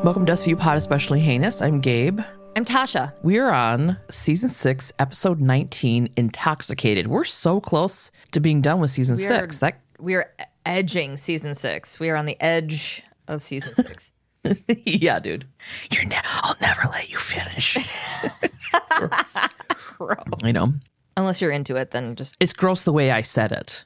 Welcome to SVU Pod Especially Heinous. I'm Gabe. I'm Tasha. We're on season 6, episode 19, Intoxicated. We're so close to being done with season 6. We're edging season 6. We are on the edge of season 6. Yeah, dude. I'll never let you finish. Gross. I know. Unless you're into it, then just... It's gross the way I said it.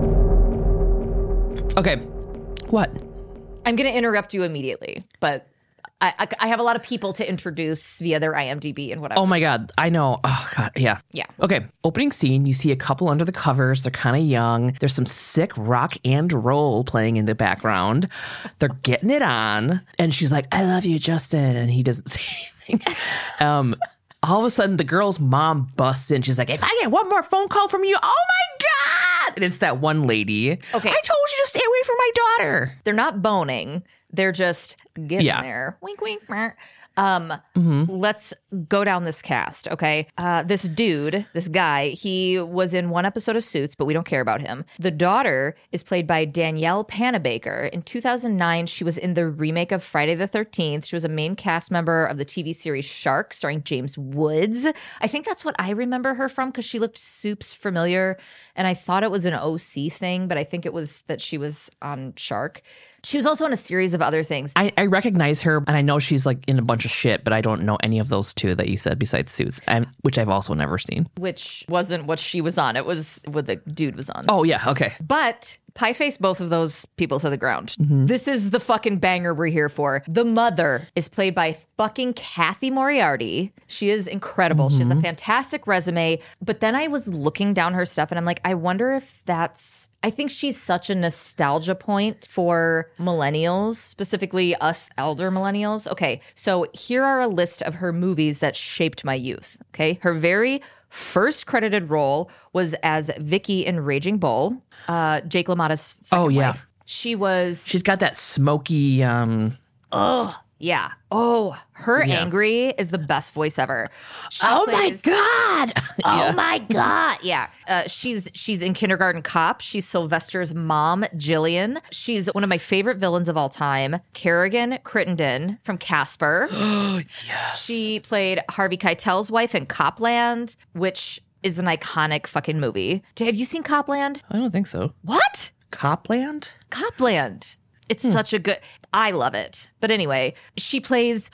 Okay. What? I'm going to interrupt you immediately, but I have a lot of people to introduce via their IMDb and whatever. Oh my God. I know. Oh God. Yeah. Yeah. Okay. Opening scene, you see a couple under the covers. They're kind of young. There's some sick rock and roll playing in the background. They're getting it on. And she's like, I love you, Justin. And he doesn't say anything. All of a sudden, the girl's mom busts in. She's like, if I get one more phone call from you, oh my God. And it's that one lady. Okay. I told you to stay away from my daughter. They're not boning. They're just getting there. Wink, wink. Let's go down this cast, okay? This dude, this guy, he was in one episode of Suits, but we don't care about him. The daughter is played by Danielle Panabaker. In 2009, she was in the remake of Friday the 13th. She was a main cast member of the TV series Shark, starring James Woods. I think that's what I remember her from because she looked soups familiar, and I thought it was an OC thing, but I think it was that she was on Shark. She was also in a series of other things. I recognize her, and I know she's like in a bunch of shit, but I don't know any of those two that you said besides Suits, which I've also never seen. Which wasn't what she was on. It was what the dude was on. Oh, yeah. Okay. But pie face both of those people to the ground. This is the fucking banger we're here for. The mother is played by fucking Kathy Moriarty. She is incredible. She has a fantastic resume. But then I was looking down her stuff and I'm like, I wonder if that's... I think she's such a nostalgia point for millennials, specifically us elder millennials. Okay, so here are a list of her movies that shaped my youth. Okay, her very first credited role was as Vicky in Raging Bull, Jake LaMotta's second wife. She's got that smoky... Yeah. Oh, her angry is the best voice ever. My God. Oh my God. Yeah. She's in Kindergarten Cop. She's Sylvester's mom, Jillian. She's one of my favorite villains of all time, Kerrigan Crittenden from Casper. Oh, yes. She played Harvey Keitel's wife in Copland, which is an iconic fucking movie. Have you seen Copland? I don't think so. What? Copland? Copland. It's such a good... I love it. But anyway, she plays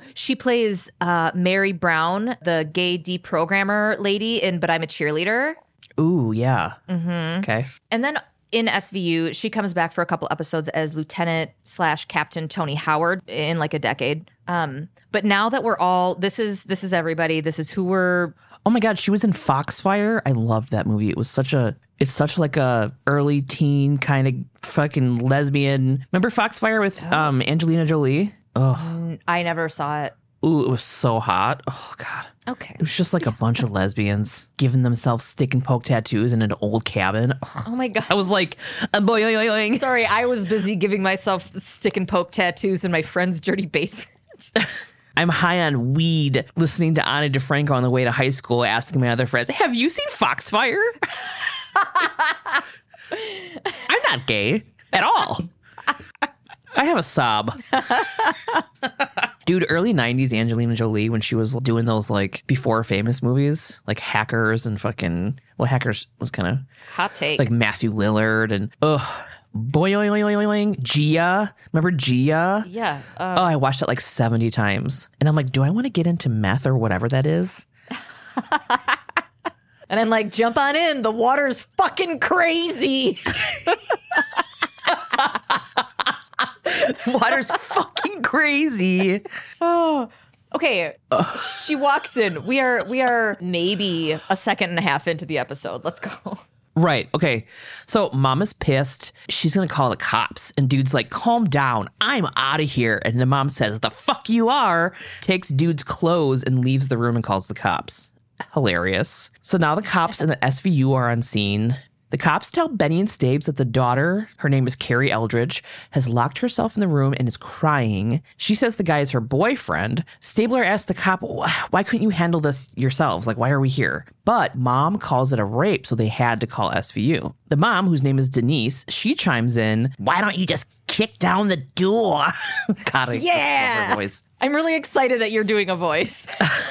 Mary Brown, the gay deprogrammer lady in But I'm a Cheerleader. Ooh, yeah. Okay. And then in SVU, she comes back for a couple episodes as Lieutenant/Captain Tony Howard in like a decade. But now that we're all... This is everybody. This is who we're... Oh my God, she was in Foxfire. I loved that movie. It's such like a early teen kind of fucking lesbian. Remember Foxfire with Angelina Jolie? Oh, I never saw it. Ooh, it was so hot. Oh God. Okay. It was just like a bunch of lesbians giving themselves stick and poke tattoos in an old cabin. Oh my God. I was like, boing. Sorry, I was busy giving myself stick and poke tattoos in my friend's dirty basement. I'm high on weed, listening to Ani DeFranco on the way to high school, asking my other friends, have you seen Foxfire? I'm not gay at all. I have a sob. Dude, early 90s Angelina Jolie, when she was doing those like before famous movies, like Hackers and fucking... Well, Hackers was kind of... Hot take. Like Matthew Lillard and... Boing. Gia. Remember Gia? Yeah. I watched it like 70 times. And I'm like, do I want to get into meth or whatever that is? And I'm like, jump on in. The water's fucking crazy. Water's fucking crazy. Oh. Okay. She walks in. We are maybe a second and a half into the episode. Let's go. Right. Okay. So mom is pissed. She's going to call the cops. And dude's like, calm down. I'm out of here. And the mom says, the fuck you are. Takes dude's clothes and leaves the room and calls the cops. Hilarious. So now the cops and the SVU are on scene. The cops tell Benny and Stabes that the daughter, her name is Carrie Eldridge, has locked herself in the room and is crying. She says the guy is her boyfriend. Stabler asks the cop, why couldn't you handle this yourselves? Like, why are we here? But mom calls it a rape, so they had to call SVU. The mom, whose name is Denise, she chimes in, why don't you just kick down the door? God, yeah. her voice. I'm really excited that you're doing a voice.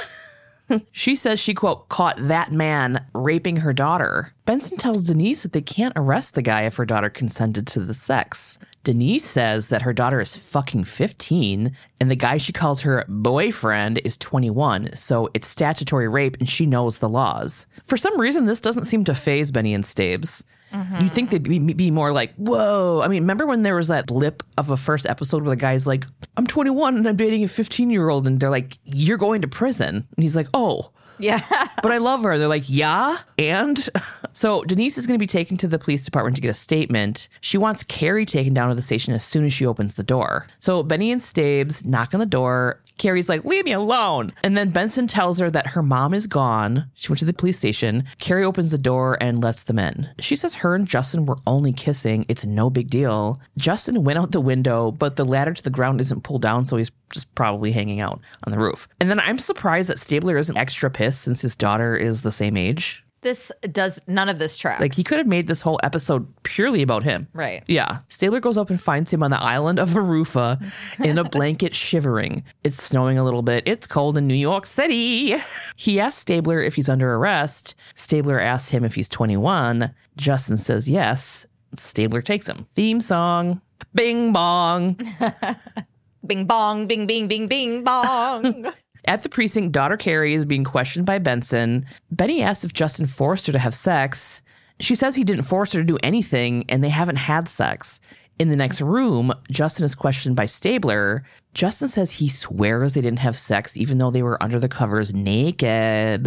She says she, quote, caught that man raping her daughter. Benson tells Denise that they can't arrest the guy if her daughter consented to the sex. Denise says that her daughter is fucking 15 and the guy she calls her boyfriend is 21, so it's statutory rape and she knows the laws. For some reason, this doesn't seem to faze Benny and Stabes. You think they'd be more like, whoa. I mean, remember when there was that blip of a first episode where the guy's like, I'm 21 and I'm dating a 15-year-old. And they're like, you're going to prison. And he's like, oh. Yeah. But I love her. They're like, yeah, and? So Denise is going to be taken to the police department to get a statement. She wants Carrie taken down to the station as soon as she opens the door. So Benny and Stabes knock on the door. Carrie's like, leave me alone. And then Benson tells her that her mom is gone. She went to the police station. Carrie opens the door and lets them in. She says her and Justin were only kissing. It's no big deal. Justin went out the window, but the ladder to the ground isn't pulled down, so he's just probably hanging out on the roof. And then I'm surprised that Stabler isn't extra pissed since his daughter is the same age. None of this tracks. Like, he could have made this whole episode purely about him. Right. Yeah. Stabler goes up and finds him on the island of Arufa in a blanket shivering. It's snowing a little bit. It's cold in New York City. He asks Stabler if he's under arrest. Stabler asks him if he's 21. Justin says yes. Stabler takes him. Theme song. Bing bong. Bing bong, bing, bing, bing, bing bong. At the precinct, daughter Carrie is being questioned by Benson. Benny asks if Justin forced her to have sex. She says he didn't force her to do anything, and they haven't had sex. In the next room, Justin is questioned by Stabler. Justin says he swears they didn't have sex, even though they were under the covers naked.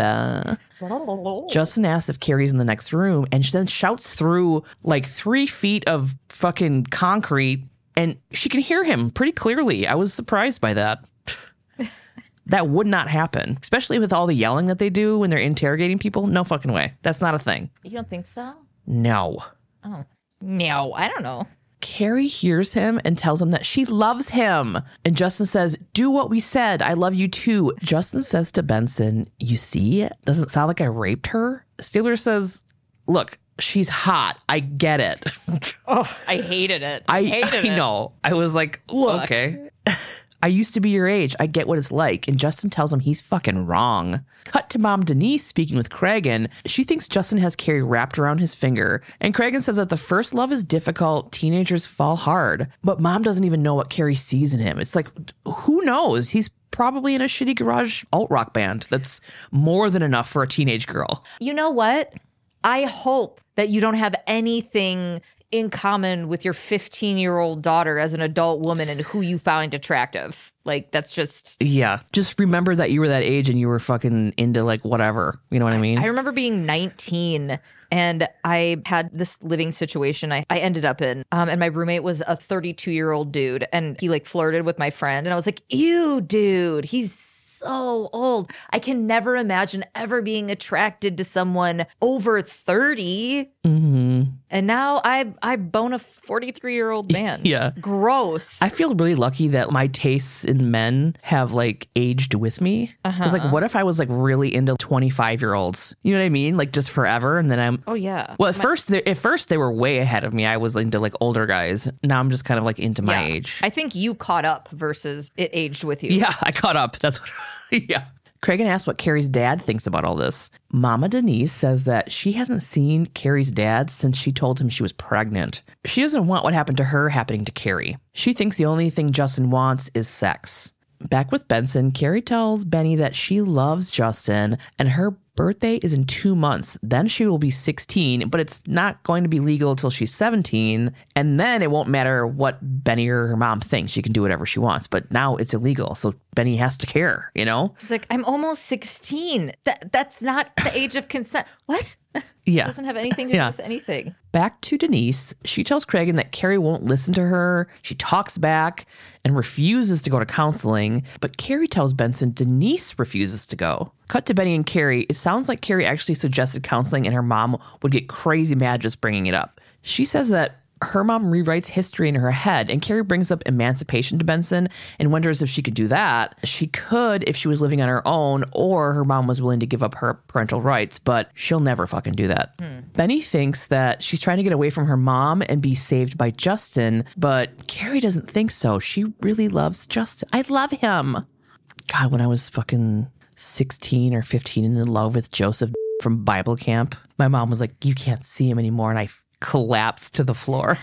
Justin asks if Carrie's in the next room, and she then shouts through like 3 feet of fucking concrete, and she can hear him pretty clearly. I was surprised by that. That would not happen, especially with all the yelling that they do when they're interrogating people. No fucking way. That's not a thing. You don't think so? No. Oh, no. I don't know. Carrie hears him and tells him that she loves him. And Justin says, do what we said. I love you too. Justin says to Benson, you see, doesn't sound like I raped her. Stabler says, look, she's hot. I get it. Oh, I hated it. I hated it. know. I was like, okay. I used to be your age. I get what it's like. And Justin tells him he's fucking wrong. Cut to mom Denise speaking with Cragen. She thinks Justin has Carrie wrapped around his finger. And Cragen says that the first love is difficult. Teenagers fall hard. But mom doesn't even know what Carrie sees in him. It's like, who knows? He's probably in a shitty garage alt-rock band. That's more than enough for a teenage girl. You know what? I hope that you don't have anything in common with your 15-year-old daughter as an adult woman and who you find attractive. Like, that's just... Yeah. Just remember that you were that age and you were fucking into, like, whatever. You know what I mean? I remember being 19 and I had this living situation I ended up in. And my roommate was a 32-year-old dude and he, like, flirted with my friend. And I was like, ew, dude, he's so old. I can never imagine ever being attracted to someone over 30. Mm-hmm. And now I bone a 43-year-old man. Yeah. Gross. I feel really lucky that my tastes in men have like aged with me. Because like, what if I was like really into 25-year-olds? You know what I mean? Like just forever. And then I'm... Oh, yeah. Well, at first they were way ahead of me. I was into like older guys. Now I'm just kind of like into my age. I think you caught up versus it aged with you. Yeah, I caught up. That's what... Yeah. Cragen asks what Carrie's dad thinks about all this. Mama Denise says that she hasn't seen Carrie's dad since she told him she was pregnant. She doesn't want what happened to her happening to Carrie. She thinks the only thing Justin wants is sex. Back with Benson, Carrie tells Benny that she loves Justin and her birthday is in 2 months. Then she will be 16, but it's not going to be legal until she's 17. And then it won't matter what Benny or her mom thinks. She can do whatever she wants. But now it's illegal. So Benny has to care, you know? She's like, I'm almost 16. That's not the age of consent. What? Yeah. It doesn't have anything to do with anything. Back to Denise. She tells Cragen that Carrie won't listen to her. She talks back and refuses to go to counseling. But Carrie tells Benson Denise refuses to go. Cut to Benny and Carrie. It sounds like Carrie actually suggested counseling and her mom would get crazy mad just bringing it up. She says that her mom rewrites history in her head, and Carrie brings up emancipation to Benson and wonders if she could do that. She could if she was living on her own or her mom was willing to give up her parental rights, but she'll never fucking do that. Benny thinks that she's trying to get away from her mom and be saved by Justin, but Carrie doesn't think so. She really loves Justin. I love him. God, when I was fucking 16 or 15 and in love with Joseph from Bible camp, my mom was like, you can't see him anymore, and I collapsed to the floor.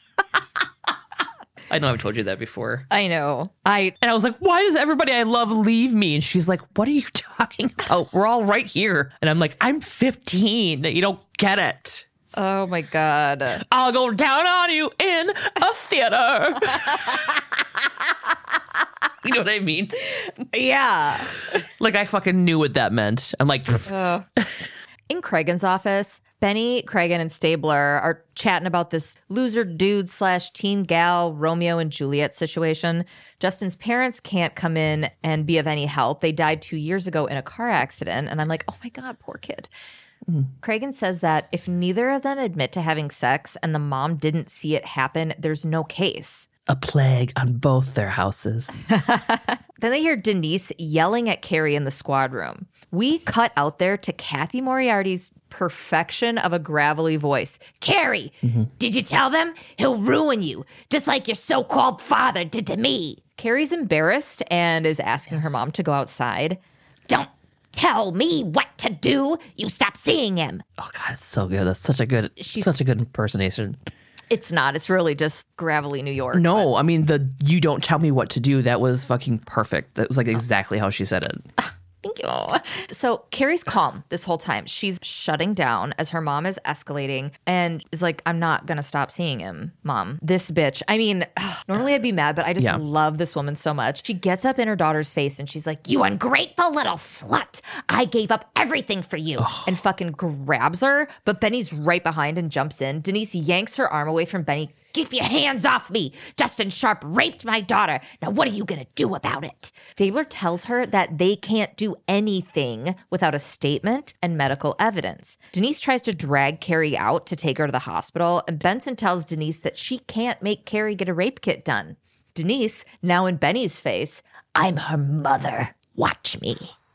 I know I've told you that before. I know. And I was like, why does everybody I love leave me? And she's like, what are you talking about? We're all right here. And I'm like, I'm 15. You don't get it. Oh my God. I'll go down on you in a theater. You know what I mean? Yeah. Like, I fucking knew what that meant. I'm like, In Cragen's office, Benny, Cragen, and Stabler are chatting about this loser dude / teen gal Romeo and Juliet situation. Justin's parents can't come in and be of any help. They died 2 years ago in a car accident. And I'm like, oh my God, poor kid. Cragen says that if neither of them admit to having sex and the mom didn't see it happen, there's no case. a plague on both their houses. Then they hear Denise yelling at Carrie in the squad room. We cut out there to Kathy Moriarty's perfection of a gravelly voice. Carrie, did you tell them? He'll ruin you, just like your so-called father did to me. Carrie's embarrassed and is asking her mom to go outside. Don't tell me what to do. You stop seeing him. Oh God, it's so good. That's such a good impersonation. It's not. It's really just gravelly New York. No, I mean, you don't tell me what to do. That was fucking perfect. That was like exactly how she said it. Thank you. So Carrie's calm this whole time. She's shutting down as her mom is escalating and is like, I'm not going to stop seeing him, Mom. This bitch. I mean, normally I'd be mad, but I just love this woman so much. She gets up in her daughter's face and she's like, you ungrateful little slut. I gave up everything for you. And fucking grabs her. But Benny's right behind and jumps in. Denise yanks her arm away from Benny. Keep your hands off me. Justin Sharp raped my daughter. Now what are you going to do about it? Stabler tells her that they can't do anything without a statement and medical evidence. Denise tries to drag Carrie out to take her to the hospital, and Benson tells Denise that she can't make Carrie get a rape kit done. Denise, now in Benny's face, I'm her mother. Watch me.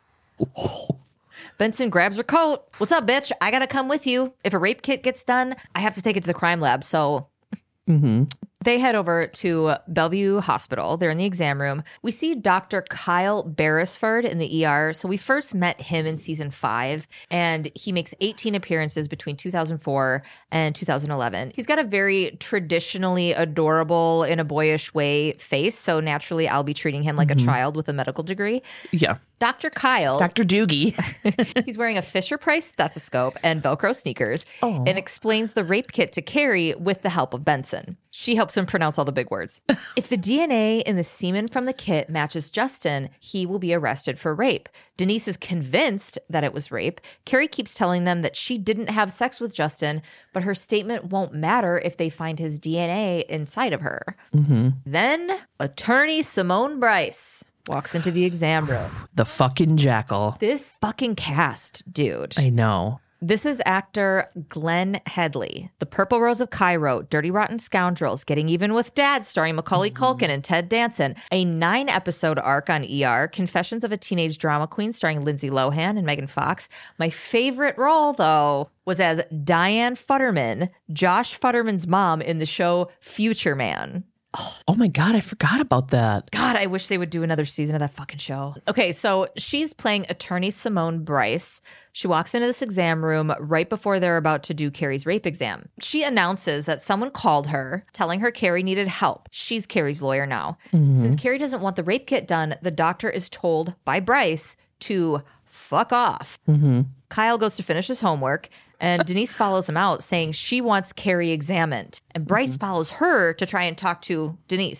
Benson grabs her coat. What's up, bitch? I got to come with you. If a rape kit gets done, I have to take it to the crime lab, so... They head over to Bellevue Hospital. They're in the exam room. We see Dr. Kyle Beresford in the ER. So we first met him in season 5, and he makes 18 appearances between 2004 and 2011. He's got a very traditionally adorable, in a boyish way, face. So naturally, I'll be treating him like a child with a medical degree. Yeah. Dr. Kyle. Dr. Doogie. He's wearing a Fisher-Price stethoscope and Velcro sneakers and explains the rape kit to Carrie with the help of Benson. She helps him pronounce all the big words. If the DNA in the semen from the kit matches Justin, he will be arrested for rape. Denise is convinced that it was rape. Carrie keeps telling them that she didn't have sex with Justin, but her statement won't matter if they find his DNA inside of her. Then attorney Simone Bryce walks into the exam room. The fucking jackal. This fucking cast, dude. I know. This is actor Glenn Headley. The Purple Rose of Cairo, Dirty Rotten Scoundrels, Getting Even with Dad, starring Macaulay Culkin and Ted Danson. A 9-episode arc on ER, Confessions of a Teenage Drama Queen, starring Lindsay Lohan and Megan Fox. My favorite role, though, was as Diane Futterman, Josh Futterman's mom in the show Future Man. Oh my God, I forgot about that. God, I wish they would do another season of that fucking show. Okay, so she's playing attorney Simone Bryce. She walks into this exam room right before they're about to do Carrie's rape exam. She announces that someone called her, telling her Carrie needed help. She's Carrie's lawyer now. Since Carrie doesn't want the rape kit done, the doctor is told by Bryce to fuck off. Kyle goes to finish his homework, and Denise follows him out, saying she wants Carrie examined. And Bryce follows her to try and talk to Denise,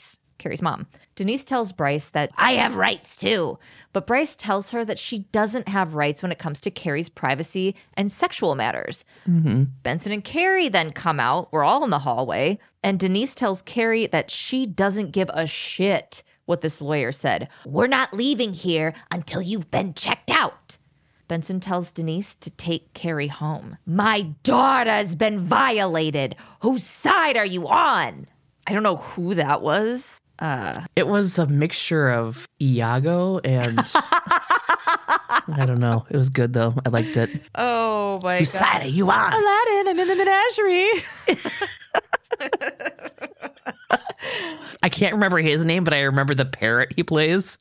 Carrie's mom. Denise tells Bryce that I have rights too. But Bryce tells her that she doesn't have rights when it comes to Carrie's privacy and sexual matters. Benson and Carrie then come out. We're all in the hallway. And Denise tells Carrie that she doesn't give a shit what this lawyer said. We're not leaving here until you've been checked out. Benson tells Denise to take Carrie home. My daughter's been violated. Whose side are you on? I don't know who that was. It was a mixture of Iago and I don't know. It was good though. I liked it. Oh my Whose side are you on? Aladdin, I'm in the menagerie. I can't remember his name, but I remember the parrot he plays.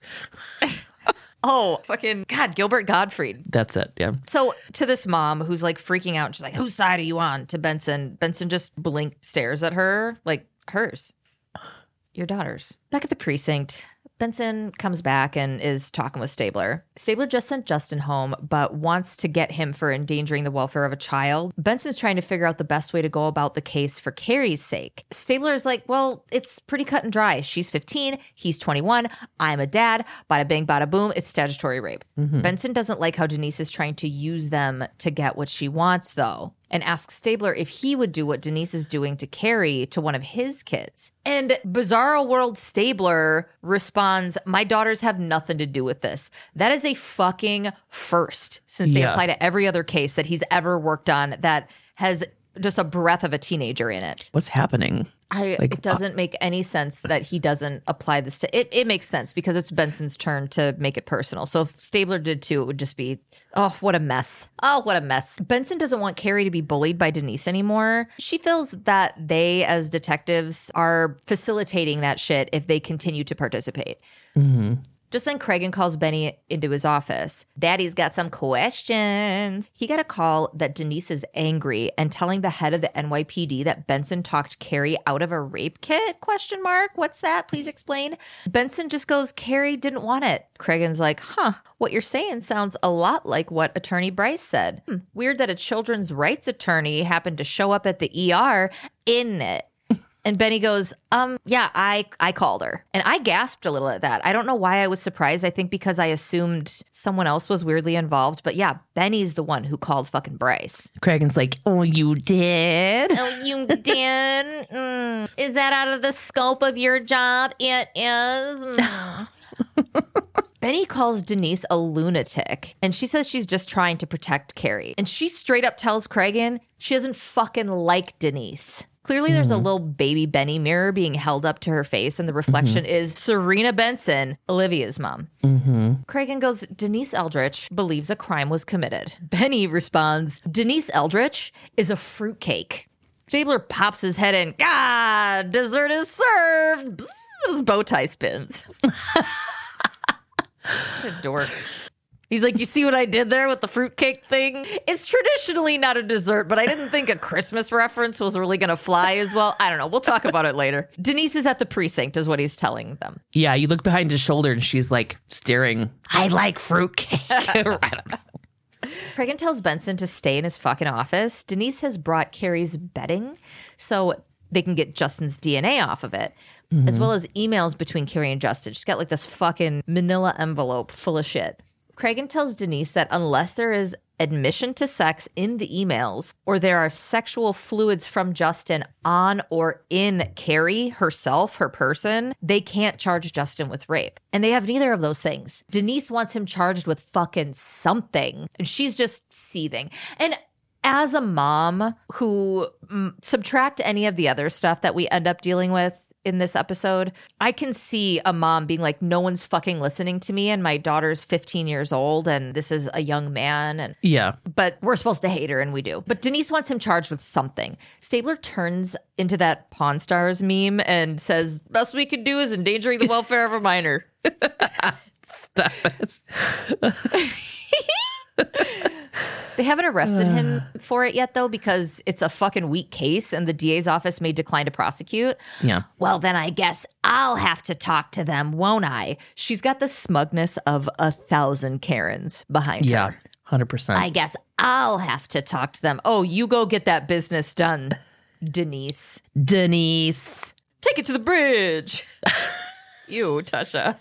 Oh, fucking God, Gilbert Gottfried. That's it. Yeah. So to this mom who's like freaking out, she's like, whose side are you on? To Benson. Benson just stares at her like hers. Your daughter's. Back at the precinct, Benson comes back and is talking with Stabler. Stabler just sent Justin home, but wants to get him for endangering the welfare of a child. Benson's trying to figure out the best way to go about the case for Carrie's sake. Stabler's like, well, it's pretty cut and dry. She's 15, he's 21, I'm a dad, bada bing, bada boom, it's statutory rape. Benson doesn't like how Denise is trying to use them to get what she wants, though, and asks Stabler if he would do what Denise is doing to Carrie to one of his kids. And Bizarro World Stabler responds, my daughters have nothing to do with this. That is a fucking first, since they apply to every other case that he's ever worked on that has just a breath of a teenager in it. What's happening? It doesn't make any sense that he doesn't apply this to it. It makes sense because it's Benson's turn to make it personal. So if Stabler did too, it would just be, oh, what a mess. Oh, what a mess. Benson doesn't want Carrie to be bullied by Denise anymore. She feels that they, as detectives, are facilitating that shit if they continue to participate. Just then, Cragen calls Benny into his office. Daddy's got some questions. He got a call that Denise is angry and telling the head of the NYPD that Benson talked Carrie out of a rape kit? ? What's that? Please explain. Benson just goes, Carrie didn't want it. Cragen's like, what you're saying sounds a lot like what Attorney Bryce said. Weird that a children's rights attorney happened to show up at the ER in it. And Benny goes, yeah, I called her. And I gasped a little at that. I don't know why I was surprised. I think because I assumed someone else was weirdly involved. But yeah, Benny's the one who called fucking Bryce. Cragen's like, oh, you did? Oh, you did? Is that out of the scope of your job? It is. Benny calls Denise a lunatic, and she says she's just trying to protect Carrie. And she straight up tells Cragen she doesn't fucking like Denise. Clearly, there's a little baby Benny mirror being held up to her face, and the reflection is Serena Benson, Olivia's mom. Cragen goes, Denise Eldridge believes a crime was committed. Benny responds, Denise Eldridge is a fruitcake. Stabler pops his head in. Dessert is served. Bzz, his bow tie spins. What a dork. He's like, you see what I did there with the fruitcake thing? It's traditionally not a dessert, but I didn't think a Christmas reference was really going to fly as well. I don't know. We'll talk about it later. Denise is at the precinct, is what he's telling them. Yeah, you look behind his shoulder and she's like staring. I like fruitcake. I don't know. Cragen tells Benson to stay in his fucking office. Denise has brought Carrie's bedding so they can get Justin's DNA off of it, as well as emails between Carrie and Justin. She's got like this fucking manila envelope full of shit. Cragen tells Denise that unless there is admission to sex in the emails or there are sexual fluids from Justin on or in Carrie herself, her person, they can't charge Justin with rape. And they have neither of those things. Denise wants him charged with fucking something, and she's just seething. And as a mom who subtract any of the other stuff that we end up dealing with in this episode, I can see a mom being like, no one's fucking listening to me, and my daughter's 15 years old and this is a young man, and but we're supposed to hate her, and we do. But Denise wants him charged with something. Stabler turns into that Pawn Stars meme and says, best we could do is endangering the welfare of a minor. Stop it. They haven't arrested him for it yet, though, because it's a fucking weak case and the DA's office may decline to prosecute. Yeah. Well, then I guess I'll have to talk to them, won't I? She's got the smugness of 1,000 Karens behind her. Yeah, 100%. I guess I'll have to talk to them. Oh, you go get that business done, Denise. Denise. Take it to the bridge. You, Tasha.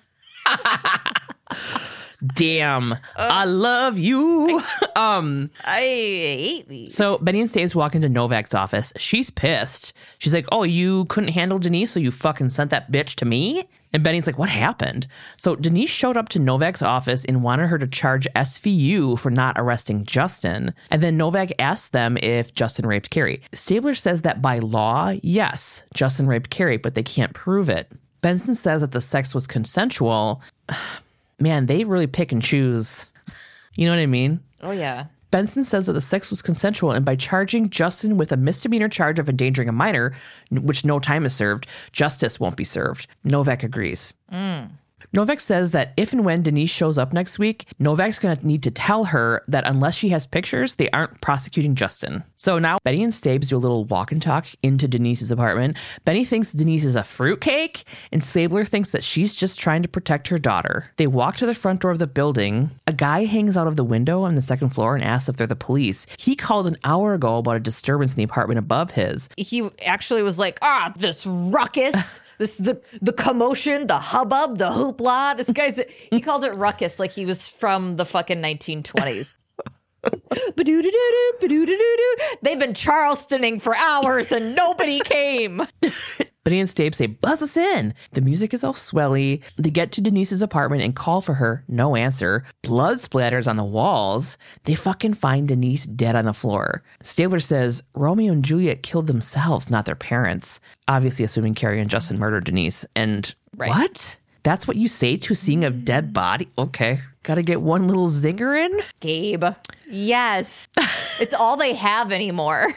Damn. I love you. I hate these. So Benny and Staves walk into Novak's office. She's pissed. She's like, oh, you couldn't handle Denise, so you fucking sent that bitch to me? And Benny's like, what happened? So Denise showed up to Novak's office and wanted her to charge SVU for not arresting Justin. And then Novak asked them if Justin raped Carrie. Stabler says that by law, yes, Justin raped Carrie, but they can't prove it. Benson says that the sex was consensual. Man, they really pick and choose. You know what I mean? Oh, yeah. Benson says that the sex was consensual, and by charging Justin with a misdemeanor charge of endangering a minor, which no time is served, justice won't be served. Novak agrees. Novak says that if and when Denise shows up next week, Novak's going to need to tell her that unless she has pictures, they aren't prosecuting Justin. So now Benny and Stabes do a little walk and talk into Denise's apartment. Benny thinks Denise is a fruitcake, and Stabler thinks that she's just trying to protect her daughter. They walk to the front door of the building. A guy hangs out of the window on the second floor and asks if they're the police. He called an hour ago about a disturbance in the apartment above his. He actually was like, this ruckus. The commotion, the hubbub, the hoopla. This guy's, he called it ruckus like he was from the fucking 1920s. They've been Charlestoning for hours and nobody came. Benny and Stabe say, buzz us in. The music is all swelly. They get to Denise's apartment and call for her. No answer. Blood splatters on the walls. They fucking find Denise dead on the floor. Stabler says Romeo and Juliet killed themselves, not their parents. Obviously assuming Carrie and Justin murdered Denise. And what? That's what you say to seeing a dead body? Okay. Gotta get one little zinger in? Gabe. Yes. It's all they have anymore.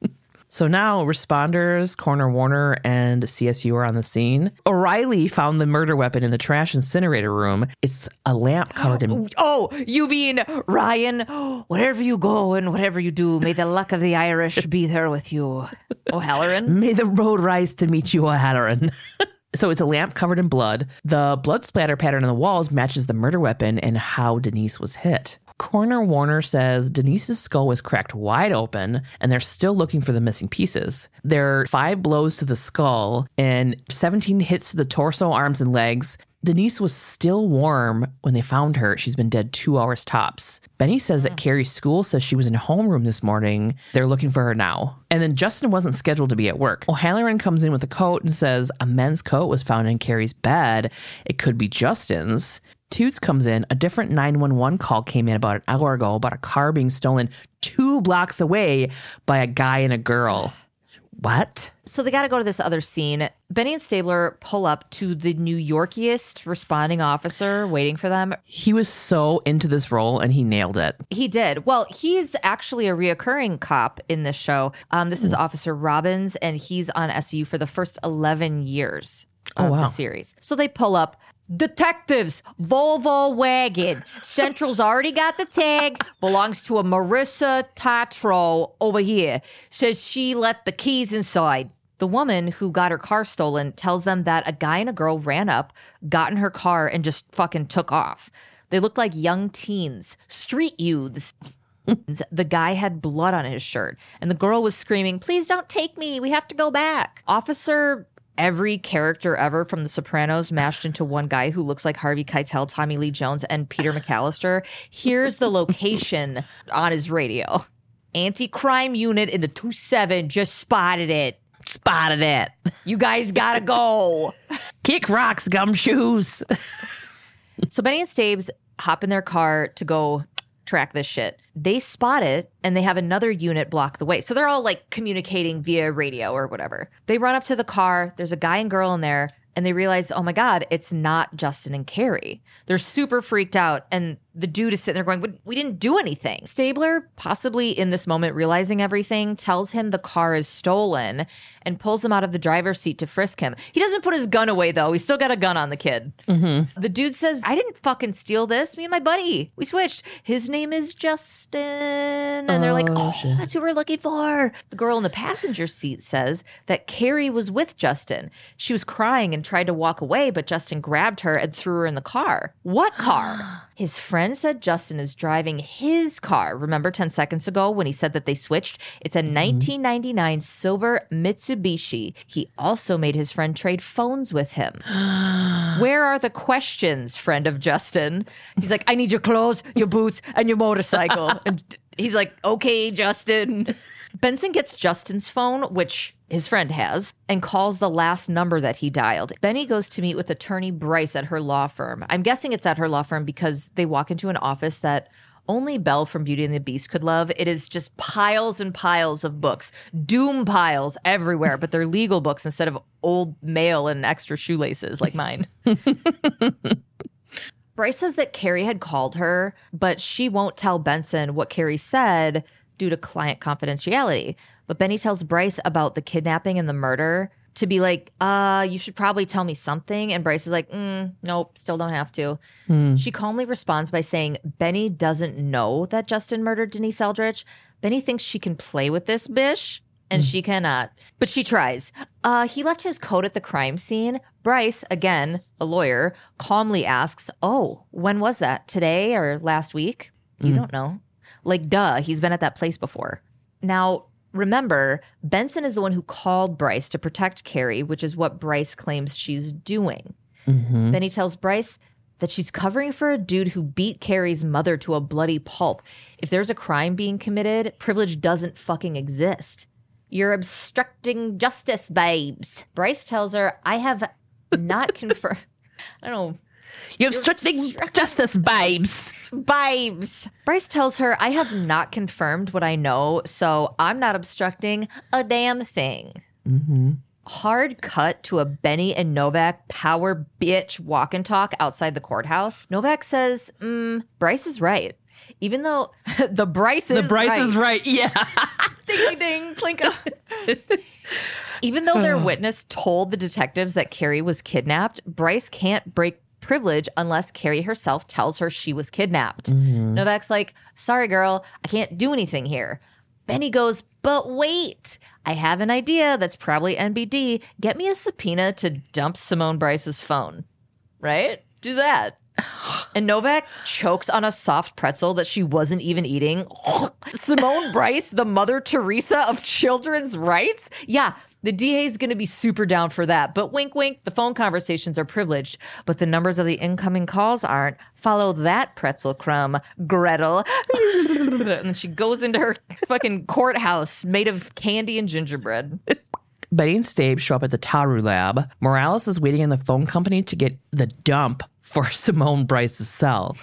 So now responders, Coroner Warner, and CSU are on the scene. O'Reilly found the murder weapon in the trash incinerator room. It's a lamp covered in... Oh, you mean, Ryan, wherever you go and whatever you do, may the luck of the Irish be there with you. O'Halloran? May the road rise to meet you, O'Halloran. So it's a lamp covered in blood. The blood splatter pattern on the walls matches the murder weapon and how Denise was hit. Coroner Warner says Denise's skull was cracked wide open and they're still looking for the missing pieces. There are 5 blows to the skull and 17 hits to the torso, arms, and legs. Denise was still warm when they found her. She's been dead 2 hours tops. Benny says that Carrie's school says she was in homeroom this morning. They're looking for her now. And then Justin wasn't scheduled to be at work. O'Halloran comes in with a coat and says a men's coat was found in Carrie's bed. It could be Justin's. Toots comes in. A different 911 call came in about an hour ago about a car being stolen 2 blocks away by a guy and a girl. What? So they got to go to this other scene. Benny and Stabler pull up to the New Yorkiest responding officer waiting for them. He was so into this role and he nailed it. He did. Well, he's actually a reoccurring cop in this show. This is Officer Robbins, and he's on SVU for the first 11 years of the series. So they pull up. Detectives, Volvo wagon. Central's already got the tag. Belongs to a Marissa Tatro over here. Says she left the keys inside. The woman who got her car stolen tells them that a guy and a girl ran up, got in her car, and just fucking took off. They looked like young teens, street youths. The guy had blood on his shirt, and the girl was screaming, "Please don't take me. We have to go back." Officer... Every character ever from The Sopranos mashed into one guy who looks like Harvey Keitel, Tommy Lee Jones, and Peter McAllister. Here's the location on his radio. Anti-crime unit in the 2-7 just spotted it. Spotted it. You guys gotta go. Kick rocks, gumshoes. So Benny and Stabes hop in their car to go track this shit. They spot it and they have another unit block the way. So they're all like communicating via radio or whatever. They run up to the car. There's a guy and girl in there and they realize, oh my God, it's not Justin and Carrie. They're super freaked out. And the dude is sitting there going, we didn't do anything. Stabler, possibly in this moment realizing everything, tells him the car is stolen and pulls him out of the driver's seat to frisk him. He doesn't put his gun away, though. He's still got a gun on the kid. Mm-hmm. The dude says, I didn't fucking steal this. Me and my buddy, we switched. His name is Justin. And they're like, oh, that's who we're looking for. The girl in the passenger seat says that Carrie was with Justin. She was crying and tried to walk away, but Justin grabbed her and threw her in the car. What car? His friend friend said Justin is driving his car. Remember 10 seconds ago when he said that they switched? It's a 1999 silver Mitsubishi. He also made his friend trade phones with him. Where are the questions, friend of Justin? He's like, I need your clothes, your boots, and your motorcycle. And he's like, okay, Justin. Benson gets Justin's phone, which his friend has, and calls the last number that he dialed. Benny goes to meet with attorney Bryce at her law firm. I'm guessing it's at her law firm because they walk into an office that only Belle from Beauty and the Beast could love. It is just piles and piles of books, doom piles everywhere, but they're legal books instead of old mail and extra shoelaces like mine. Bryce says that Carrie had called her, but she won't tell Benson what Carrie said due to client confidentiality. But Benny tells Bryce about the kidnapping and the murder to be like, you should probably tell me something. And Bryce is like, nope, still don't have to. She calmly responds by saying Benny doesn't know that Justin murdered Denise Eldridge. Benny thinks she can play with this bish, and she cannot. But she tries. He left his coat at the crime scene. Bryce, again, a lawyer, calmly asks, oh, when was that? Today or last week? You don't know. Like, duh, he's been at that place before. Now, remember, Benson is the one who called Bryce to protect Carrie, which is what Bryce claims she's doing. Benny tells Bryce that she's covering for a dude who beat Carrie's mother to a bloody pulp. If there's a crime being committed, privilege doesn't fucking exist. You're obstructing justice, babes. Bryce tells her, I have not confirmed. I don't know. You're obstructing justice, babes. Babes. Bryce tells her, I have not confirmed what I know, so I'm not obstructing a damn thing. Hard cut to a Benny and Novak power bitch walk and talk outside the courthouse. Novak says, Bryce is right. Even though the Bryce is right. Yeah. Ding, ding, ding, clinka. Even though their witness told the detectives that Carrie was kidnapped, Bryce can't break privilege unless Carrie herself tells her she was kidnapped. Novak's like, sorry, girl, I can't do anything here. Benny goes, but wait, I have an idea that's probably NBD. Get me a subpoena to dump Simone Bryce's phone. Right? Do that. And Novak chokes on a soft pretzel that she wasn't even eating. Simone Bryce, the Mother Teresa of children's rights? Yeah, the DA is going to be super down for that. But wink, wink, the phone conversations are privileged, but the numbers of the incoming calls aren't. Follow that pretzel crumb, Gretel. And then she goes into her fucking courthouse made of candy and gingerbread. Betty and Stabe show up at the Taru lab. Morales is waiting in the phone company to get the dump for Simone Bryce's cell.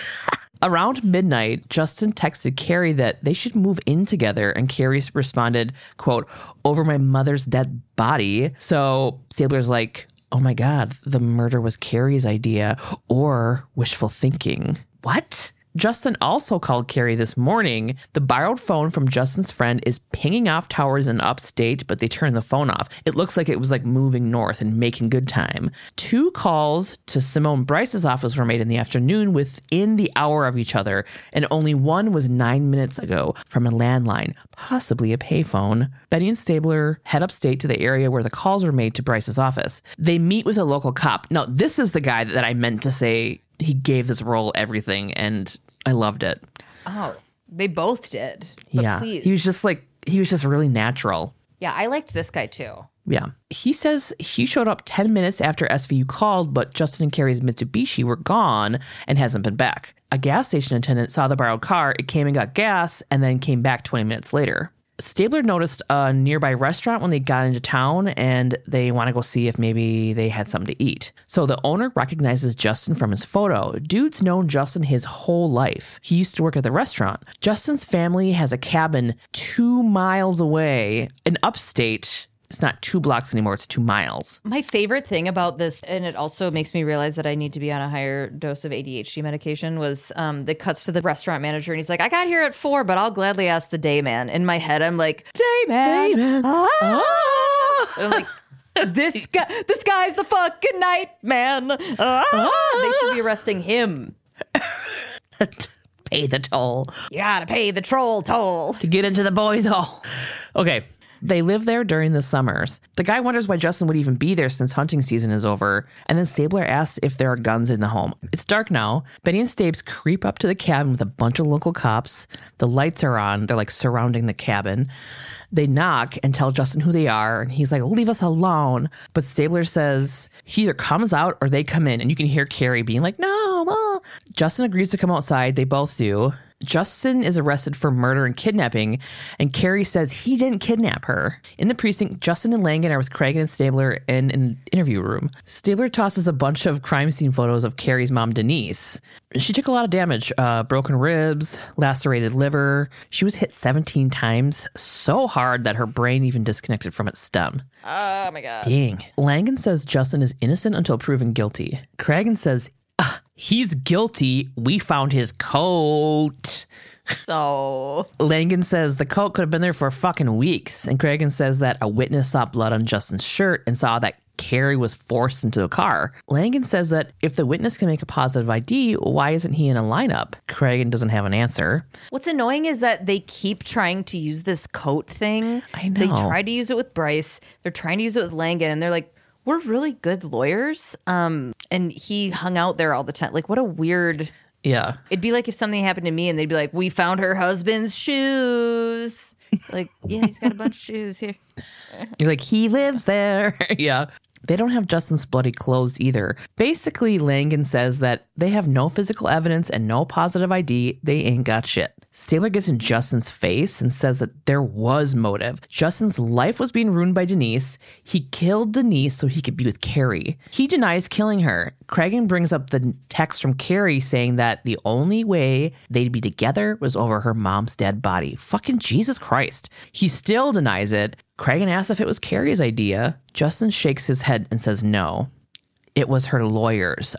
Around midnight, Justin texted Carrie that they should move in together, and Carrie responded, quote, over my mother's dead body. So Stabler's like, oh my God, the murder was Carrie's idea or wishful thinking. What? Justin also called Carrie this morning. The borrowed phone from Justin's friend is pinging off towers in upstate, but they turned the phone off. It looks like it was like moving north and making good time. 2 calls to Simone Bryce's office were made in the afternoon within the hour of each other, and only one was 9 minutes ago from a landline, possibly a payphone. Betty and Stabler head upstate to the area where the calls were made to Bryce's office. They meet with a local cop. Now, this is the guy that I meant to say he gave this role everything, and I loved it. Oh, they both did. But yeah. Please. He was just really natural. Yeah, I liked this guy too. Yeah. He says he showed up 10 minutes after SVU called, but Justin and Carrie's Mitsubishi were gone and hasn't been back. A gas station attendant saw the borrowed car, it came and got gas, and then came back 20 minutes later. Stabler noticed a nearby restaurant when they got into town, and they want to go see if maybe they had something to eat. So the owner recognizes Justin from his photo. Dude's known Justin his whole life. He used to work at the restaurant. Justin's family has a cabin 2 miles away in upstate. It's not 2 blocks anymore. It's 2 miles. My favorite thing about this, and it also makes me realize that I need to be on a higher dose of ADHD medication, was the cuts to the restaurant manager. And he's like, I got here at 4, but I'll gladly ask the day man. In my head, I'm like, day man. Ah! And I'm like, this guy's the fucking night man. Ah! They should be arresting him. Pay the toll. You gotta pay the troll toll. To get into the boys' hall. Okay. They live there during the summers. The guy wonders why Justin would even be there since hunting season is over, and then Stabler asks if there are guns in the home. It's dark now. Benny and Stabes creep up to the cabin with a bunch of local cops. The lights are on. They're like surrounding the cabin. They knock and tell Justin who they are, and he's like, leave us alone. But Stabler says he either comes out or they come in, and you can hear Carrie being like, no. Justin agrees to come outside. They both do. Justin is arrested for murder and kidnapping, and Carrie says he didn't kidnap her. In the precinct, Justin and Langan are with Craig and Stabler in an interview room. Stabler tosses a bunch of crime scene photos of Carrie's mom, Denise. She took a lot of damage, broken ribs, lacerated liver. She was hit 17 times, so hard that her brain even disconnected from its stem. Oh my God. Dang. Langan says Justin is innocent until proven guilty. Cragen says, he's guilty. We found his coat. So Langan says the coat could have been there for fucking weeks. And Cragen says that a witness saw blood on Justin's shirt and saw that Carrie was forced into a car. Langan says that if the witness can make a positive ID, why isn't he in a lineup? Cragen doesn't have an answer. what's annoying is that they keep trying to use this coat thing. I know. They tried to use it with Bryce. They're trying to use it with Langan. And they're like, we're really good lawyers. And he hung out there all the time. Like, what a weird... Yeah. It'd be like if something happened to me and they'd be like, we found her husband's shoes. Like, yeah, he's got a bunch of shoes here. You're like, he lives there. Yeah. They don't have Justin's bloody clothes either. Basically, Langan says that they have no physical evidence and no positive ID. They ain't got shit. Stabler gets in Justin's face and says that there was motive. Justin's life was being ruined by Denise. He killed Denise so he could be with Carrie. He denies killing her. Cragen brings up the text from Carrie saying that the only way they'd be together was over her mom's dead body. Fucking Jesus Christ. He still denies it. Cragen asks if it was Carrie's idea. Justin shakes his head and says no. It was her lawyers.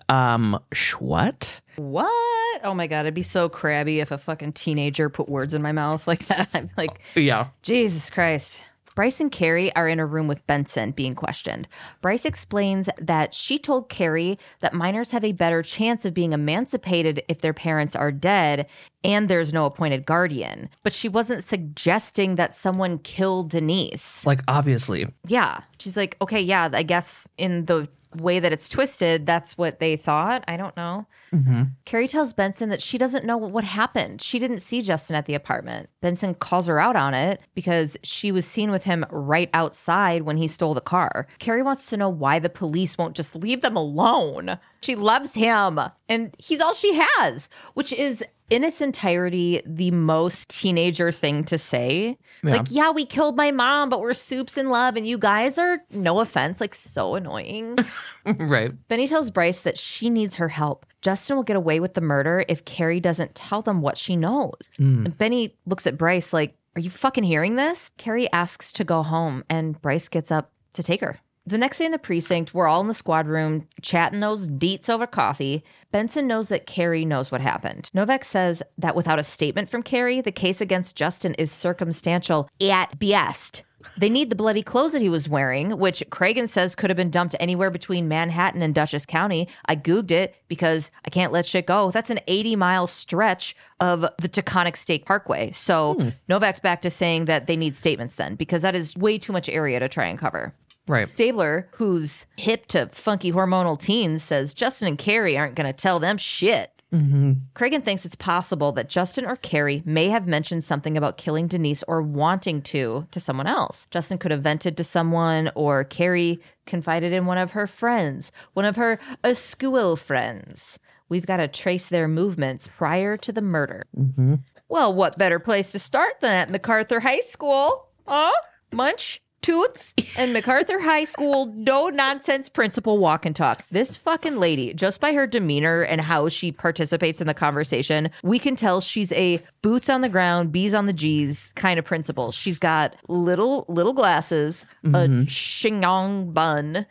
What? What? Oh my God, it'd be so crabby if a fucking teenager put words in my mouth like that. I'm like, Yeah. Jesus Christ. Bryce and Carrie are in a room with Benson being questioned. Bryce explains that she told Carrie that minors have a better chance of being emancipated if their parents are dead and there's no appointed guardian. But she wasn't suggesting that someone killed Denise. Like, obviously. Yeah. She's like, okay, yeah, I guess in the way that it's twisted, that's what they thought. I don't know. Mm-hmm. Carrie tells Benson that she doesn't know what happened. She didn't see Justin at the apartment. Benson calls her out on it because she was seen with him right outside when he stole the car. Carrie wants to know why the police won't just leave them alone. She loves him, and he's all she has, which is in its entirety the most teenager thing to say. Yeah. Like, yeah, we killed my mom, but we're soups in love, and you guys are, no offense, like so annoying. Right. Benny tells Bryce that she needs her help. Justin will get away with the murder if Carrie doesn't tell them what she knows. And Benny looks at Bryce like, are you fucking hearing this? Carrie asks to go home, and Bryce gets up to take her. The next day in the precinct, we're all in the squad room chatting those deets over coffee. Benson knows that Carrie knows what happened. Novak says that without a statement from Carrie, the case against Justin is circumstantial at best. They need the bloody clothes that he was wearing, which Cragen says could have been dumped anywhere between Manhattan and Dutchess County. I Googled it because I can't let shit go. That's an 80-mile stretch of the Taconic State Parkway. So Novak's back to saying that they need statements then, because that is way too much area to try and cover. Right. Stabler, who's hip to funky hormonal teens, says Justin and Carrie aren't going to tell them shit. Cragen thinks it's possible that Justin or Carrie may have mentioned something about killing Denise or wanting to someone else. Justin could have vented to someone, or Carrie confided in one of her friends, one of her school friends. We've got to trace their movements prior to the murder. Well, what better place to start than at MacArthur High School? Huh? Munch? Toots and MacArthur High School no-nonsense principal walk and talk. This fucking lady, just by her demeanor and how she participates in the conversation, we can tell she's a boots on the ground, bees on the G's kind of principal. She's got little glasses, a chignon bun,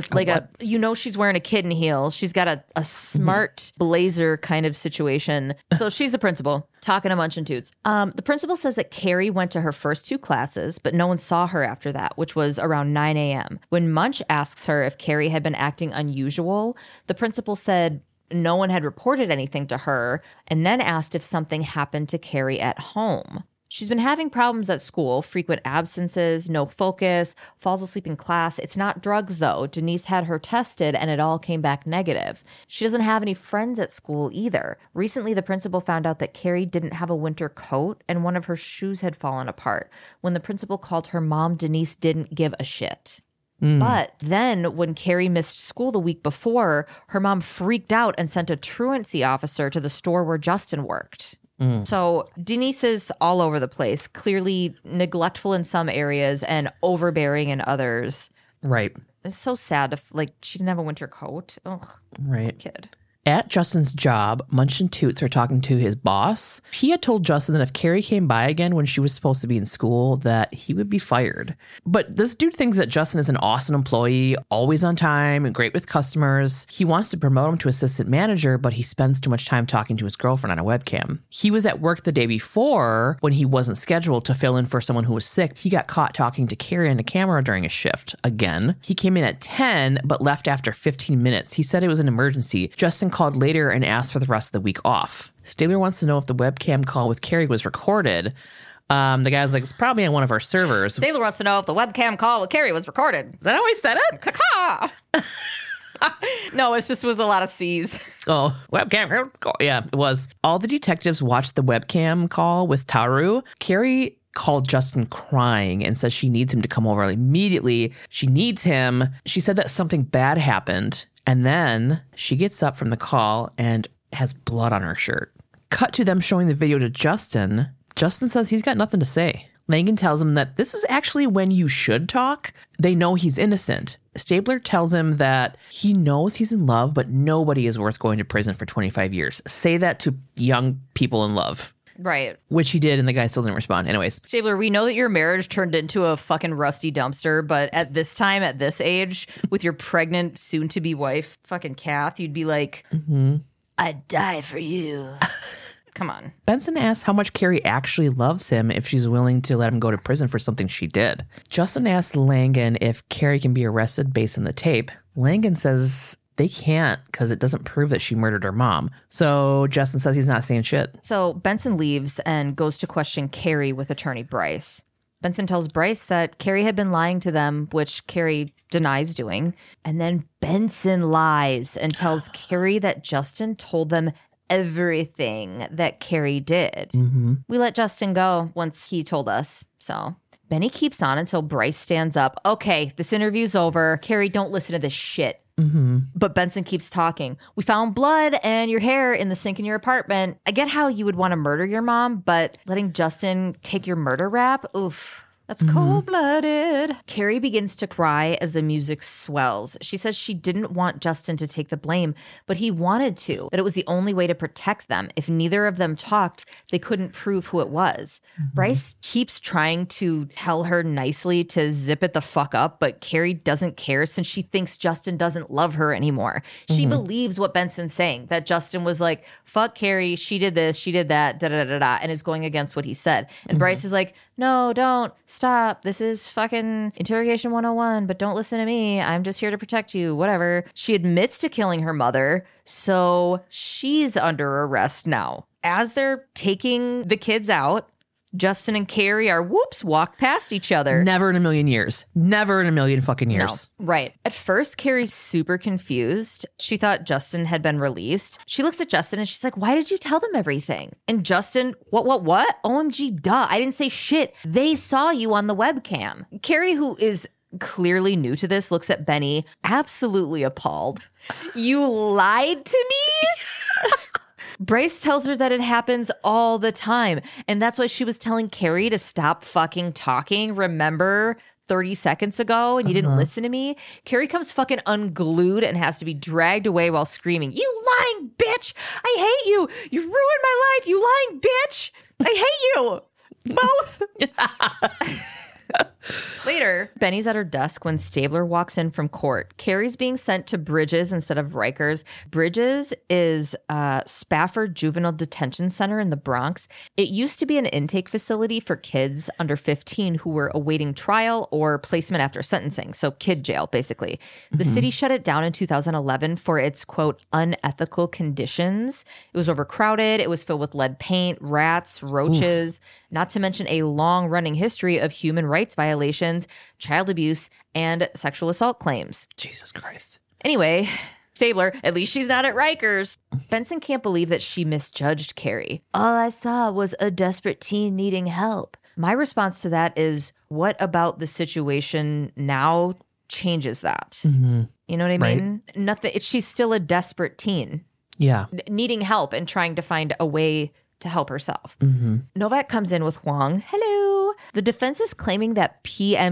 she's wearing a kitten heel. She's got a smart blazer kind of situation. So she's the principal, talking to Munch and Toots. The principal says that Carrie went to her first 2 classes, but no one saw her after that, which was around 9 a.m. When Munch asks her if Carrie had been acting unusual, the principal said no one had reported anything to her, and then asked if something happened to Carrie at home. She's been having problems at school, frequent absences, no focus, falls asleep in class. It's not drugs, though. Denise had her tested and it all came back negative. She doesn't have any friends at school either. Recently, the principal found out that Carrie didn't have a winter coat and one of her shoes had fallen apart. When the principal called her mom, Denise didn't give a shit. But then when Carrie missed school the week before, her mom freaked out and sent a truancy officer to the store where Justin worked. So Denise is all over the place, clearly neglectful in some areas and overbearing in others. Right. It's so sad. She didn't have a winter coat. Ugh, right. Kid. At Justin's job, Munch and Toots are talking to his boss. He had told Justin that if Carrie came by again when she was supposed to be in school, that he would be fired. But this dude thinks that Justin is an awesome employee, always on time and great with customers. He wants to promote him to assistant manager, but he spends too much time talking to his girlfriend on a webcam. He was at work the day before when he wasn't scheduled to fill in for someone who was sick. He got caught talking to Carrie on a camera during his shift. Again, he came in at 10, but left after 15 minutes. He said it was an emergency. Justin called later and asked for the rest of the week off. Stabler wants to know if the webcam call with Carrie was recorded. The guy's like, it's probably on one of our servers. Stabler wants to know if the webcam call with Carrie was recorded. Is that how he said it? Caca! No, it just was a lot of C's. Oh, webcam. Yeah, it was. All the detectives watched the webcam call with Taru. Carrie called Justin crying and says she needs him to come over immediately. She needs him. She said that something bad happened. And then she gets up from the call and has blood on her shirt. Cut to them showing the video to Justin. Justin says he's got nothing to say. Langan tells him that this is actually when you should talk. They know he's innocent. Stabler tells him that he knows he's in love, but nobody is worth going to prison for 25 years. Say that to young people in love. Right. Which he did, and the guy still didn't respond. Anyways. Stabler, we know that your marriage turned into a fucking rusty dumpster, but at this time, at this age, with your pregnant, soon-to-be wife, fucking Kath, you'd be like, I'd die for you. Come on. Benson asks how much Carrie actually loves him if she's willing to let him go to prison for something she did. Justin asks Langan if Carrie can be arrested based on the tape. Langan says they can't because it doesn't prove that she murdered her mom. So Justin says he's not saying shit. So Benson leaves and goes to question Carrie with attorney Bryce. Benson tells Bryce that Carrie had been lying to them, which Carrie denies doing. And then Benson lies and tells Carrie that Justin told them everything that Carrie did. We let Justin go once he told us. So Benny keeps on until Bryce stands up. Okay, this interview's over. Carrie, don't listen to this shit. But Benson keeps talking. We found blood and your hair in the sink in your apartment. I get how you would want to murder your mom, but letting Justin take your murder rap? Oof. That's cold-blooded. Carrie begins to cry as the music swells. She says she didn't want Justin to take the blame, but he wanted to, that it was the only way to protect them. If neither of them talked, they couldn't prove who it was. Bryce keeps trying to tell her nicely to zip it the fuck up, but Carrie doesn't care since she thinks Justin doesn't love her anymore. She believes what Benson's saying, that Justin was like, fuck Carrie, she did this, she did that, da-da-da-da, and is going against what he said. And Bryce is like, no, don't. Stop. This is fucking interrogation 101, but don't listen to me. I'm just here to protect you. Whatever. She admits to killing her mother, so she's under arrest now. As they're taking the kids out, Justin and Carrie are walk past each other. Never in a million years. Never in a million fucking years. No. Right. At first, Carrie's super confused. She thought Justin had been released. She looks at Justin and she's like, why did you tell them everything? And Justin, what? OMG, duh. I didn't say shit. They saw you on the webcam. Carrie, who is clearly new to this, looks at Benny, absolutely appalled. You lied to me? Bryce tells her that it happens all the time. And that's why she was telling Carrie to stop fucking talking. Remember 30 seconds ago and you didn't listen to me? Carrie comes fucking unglued and has to be dragged away while screaming, you lying bitch! I hate you! You ruined my life, you lying bitch! I hate you! Both! Later, Benny's at her desk when Stabler walks in from court. Carrie's being sent to Bridges instead of Rikers. Bridges is Spafford Juvenile Detention Center in the Bronx. It used to be an intake facility for kids under 15 who were awaiting trial or placement after sentencing. So kid jail, basically. The city shut it down in 2011 for its, quote, unethical conditions. It was overcrowded. It was filled with lead paint, rats, roaches, not to mention a long-running history of human rights violations, child abuse, and sexual assault claims. Jesus Christ. Anyway, Stabler, at least she's not at Rikers. Benson can't believe that she misjudged Carrie. All I saw was a desperate teen needing help. My response to that is, what about the situation now changes that? You know what I mean? Nothing. She's still a desperate teen. Yeah. Needing help and trying to find a way to help herself. Novak comes in with Huang. Hello. The defense is claiming that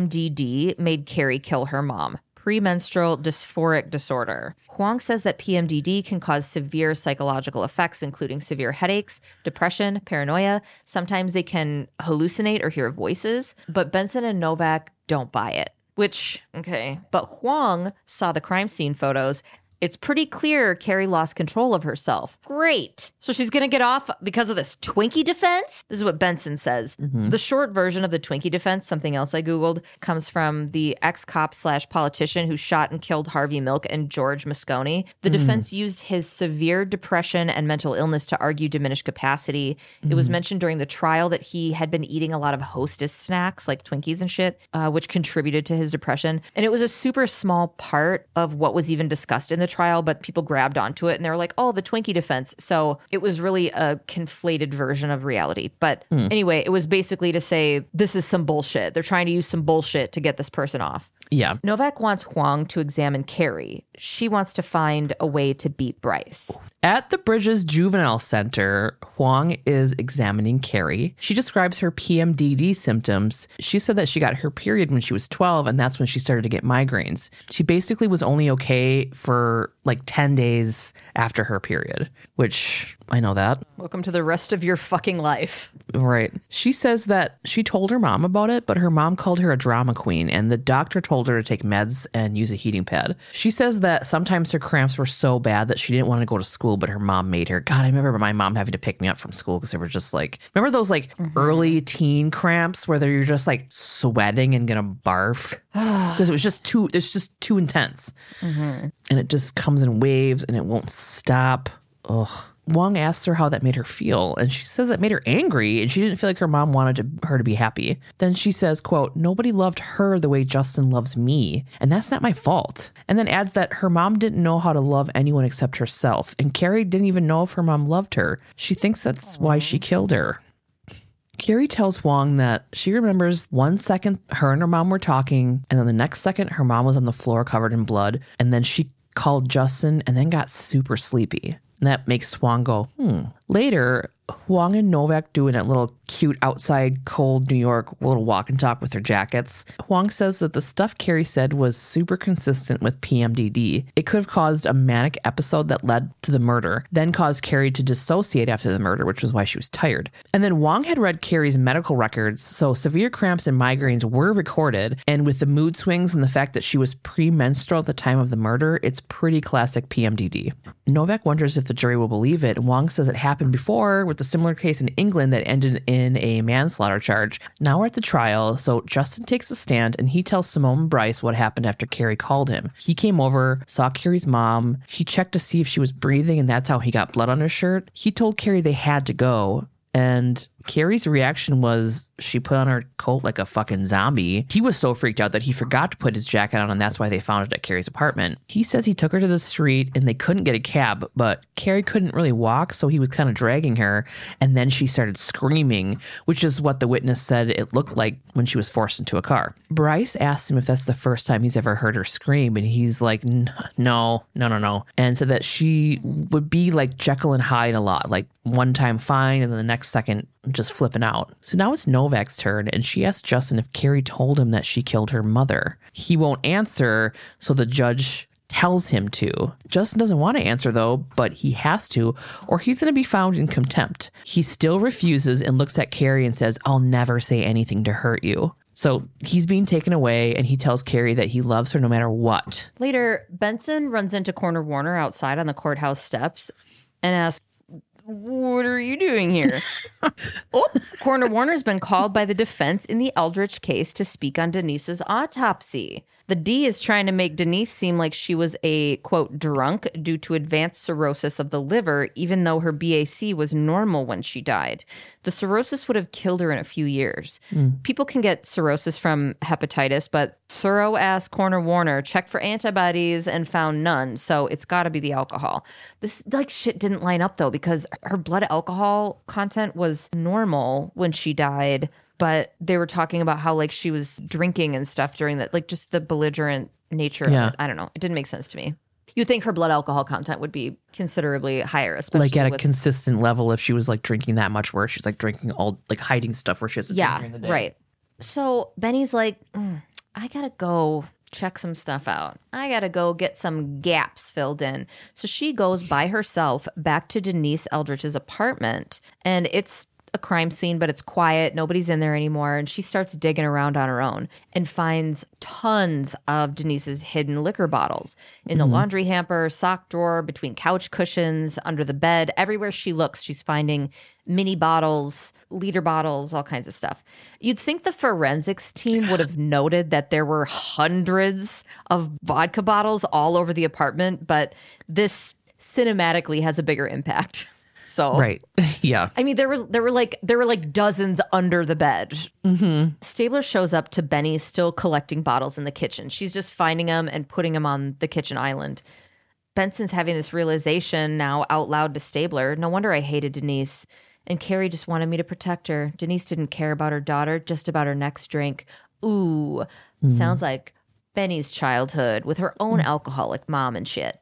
PMDD made Carrie kill her mom. Premenstrual dysphoric disorder. Huang says that PMDD can cause severe psychological effects, including severe headaches, depression, paranoia. Sometimes they can hallucinate or hear voices. But Benson and Novak don't buy it. Which, okay. But Huang saw the crime scene photos. It's pretty clear Carrie lost control of herself. Great. So she's going to get off because of this Twinkie defense? This is what Benson says. The short version of the Twinkie defense, something else I Googled, comes from the ex-cop / politician who shot and killed Harvey Milk and George Moscone. The defense used his severe depression and mental illness to argue diminished capacity. It was mentioned during the trial that he had been eating a lot of Hostess snacks like Twinkies and shit, which contributed to his depression. And it was a super small part of what was even discussed in the trial, but people grabbed onto it and they were like, oh, the Twinkie defense. So it was really a conflated version of reality. But anyway, it was basically to say, this is some bullshit. They're trying to use some bullshit to get this person off. Yeah. Novak wants Huang to examine Carrie. She wants to find a way to beat Bryce. At the Bridges Juvenile Center, Huang is examining Carrie. She describes her PMDD symptoms. She said that she got her period when she was 12, and that's when she started to get migraines. She basically was only okay for like 10 days after her period, which I know that. Welcome to the rest of your fucking life. Right. She says that she told her mom about it, but her mom called her a drama queen, and the doctor told her to take meds and use a heating pad. She says that sometimes her cramps were so bad that she didn't want to go to school, but her mom made her. God, I remember my mom having to pick me up from school because they were just like, remember those like early teen cramps where you're just like sweating and gonna barf? Because it's just too intense. And it just comes in waves and it won't stop. Ugh. Huang asks her how that made her feel, and she says it made her angry, and she didn't feel like her mom wanted her to be happy. Then she says, quote, nobody loved her the way Justin loves me, and that's not my fault. And then adds that her mom didn't know how to love anyone except herself, and Carrie didn't even know if her mom loved her. She thinks that's why she killed her. Carrie tells Huang that she remembers 1 second her and her mom were talking, and then the next second her mom was on the floor covered in blood, and then she called Justin and then got super sleepy. And that makes Huang go, Later, Huang and Novak do a little cute outside cold New York little walk and talk with their jackets. Huang says that the stuff Carrie said was super consistent with PMDD. It could have caused a manic episode that led to the murder, then caused Carrie to dissociate after the murder, which was why she was tired. And then Huang had read Carrie's medical records, so severe cramps and migraines were recorded, and with the mood swings and the fact that she was premenstrual at the time of the murder, it's pretty classic PMDD. Novak wonders if the jury will believe it, and Huang says it happened before with a similar case in England that ended in a manslaughter charge. Now we're at the trial, so Justin takes a stand and he tells Simone and Bryce what happened after Carrie called him. He came over, saw Carrie's mom, he checked to see if she was breathing, and that's how he got blood on her shirt. He told Carrie they had to go, and Carrie's reaction was she put on her coat like a fucking zombie. He was so freaked out that he forgot to put his jacket on, and that's why they found it at Carrie's apartment. He says he took her to the street and they couldn't get a cab, but Carrie couldn't really walk, so he was kind of dragging her, and then she started screaming, which is what the witness said it looked like when she was forced into a car. Bryce asked him if that's the first time he's ever heard her scream, and he's like, no, and said that she would be like Jekyll and Hyde a lot, like one time fine, and then the next second just flipping out. So now it's Novak's turn, and she asks Justin if Carrie told him that she killed her mother. He won't answer, so the judge tells him to. Justin doesn't want to answer though, but he has to, or he's going to be found in contempt. He still refuses and looks at Carrie and says, I'll never say anything to hurt you. So he's being taken away, and he tells Carrie that he loves her no matter what. Later, Benson runs into Coroner Warner outside on the courthouse steps and asks, "What are you doing here?" Coroner Warner's been called by the defense in the Eldridge case to speak on Denise's autopsy. The D is trying to make Denise seem like she was a, quote, drunk due to advanced cirrhosis of the liver, even though her BAC was normal when she died. The cirrhosis would have killed her in a few years. People can get cirrhosis from hepatitis, but thorough-ass Coroner Warner checked for antibodies and found none, so it's got to be the alcohol. This, like, shit didn't line up, though, because her blood alcohol content was normal when she died, but they were talking about how, like, she was drinking and stuff during that, like, just the belligerent nature of it. I don't know. It didn't make sense to me. You'd think her blood alcohol content would be considerably higher, especially like at a consistent level if she was like drinking that much, where she's like drinking all, like hiding stuff where she has to drink during the day. Right. So Benny's like, I gotta go check some stuff out. I gotta go get some gaps filled in. So she goes by herself back to Denise Eldridge's apartment, and it's a crime scene, but it's quiet. Nobody's in there anymore. And she starts digging around on her own and finds tons of Denise's hidden liquor bottles in the laundry hamper, sock drawer, between couch cushions, under the bed. Everywhere she looks, she's finding mini bottles, liter bottles, all kinds of stuff. You'd think the forensics team would have noted that there were hundreds of vodka bottles all over the apartment, but this cinematically has a bigger impact. So, right. Yeah. I mean, there were like dozens under the bed. Stabler shows up to Benny still collecting bottles in the kitchen. She's just finding them and putting them on the kitchen island. Benson's having this realization now out loud to Stabler. No wonder I hated Denise. And Carrie just wanted me to protect her. Denise didn't care about her daughter, just about her next drink. Ooh, sounds like Benny's childhood with her own alcoholic mom and shit.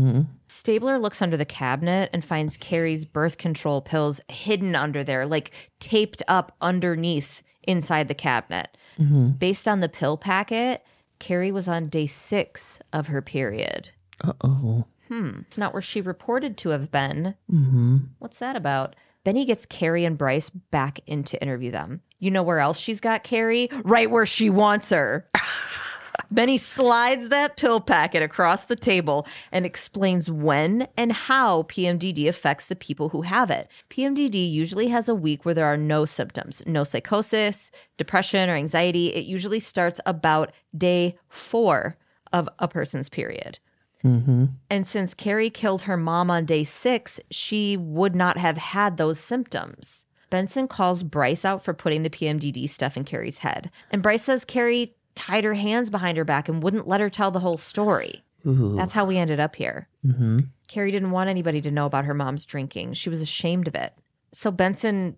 Stabler looks under the cabinet and finds Carrie's birth control pills hidden under there, like taped up underneath inside the cabinet. Based on the pill packet, Carrie was on day 6 of her period. Uh-oh. It's not where she reported to have been. What's that about? Benny gets Carrie and Bryce back in to interview them. You know where else she's got Carrie? Right where she wants her. Benny slides that pill packet across the table and explains when and how PMDD affects the people who have it. PMDD usually has a week where there are no symptoms, no psychosis, depression, or anxiety. It usually starts about day 4 of a person's period. And since Carrie killed her mom on day 6, she would not have had those symptoms. Benson calls Bryce out for putting the PMDD stuff in Carrie's head. And Bryce says Carrie tied her hands behind her back and wouldn't let her tell the whole story. That's how we ended up here. Carrie didn't want anybody to know about her mom's drinking. She was ashamed of it. So Benson,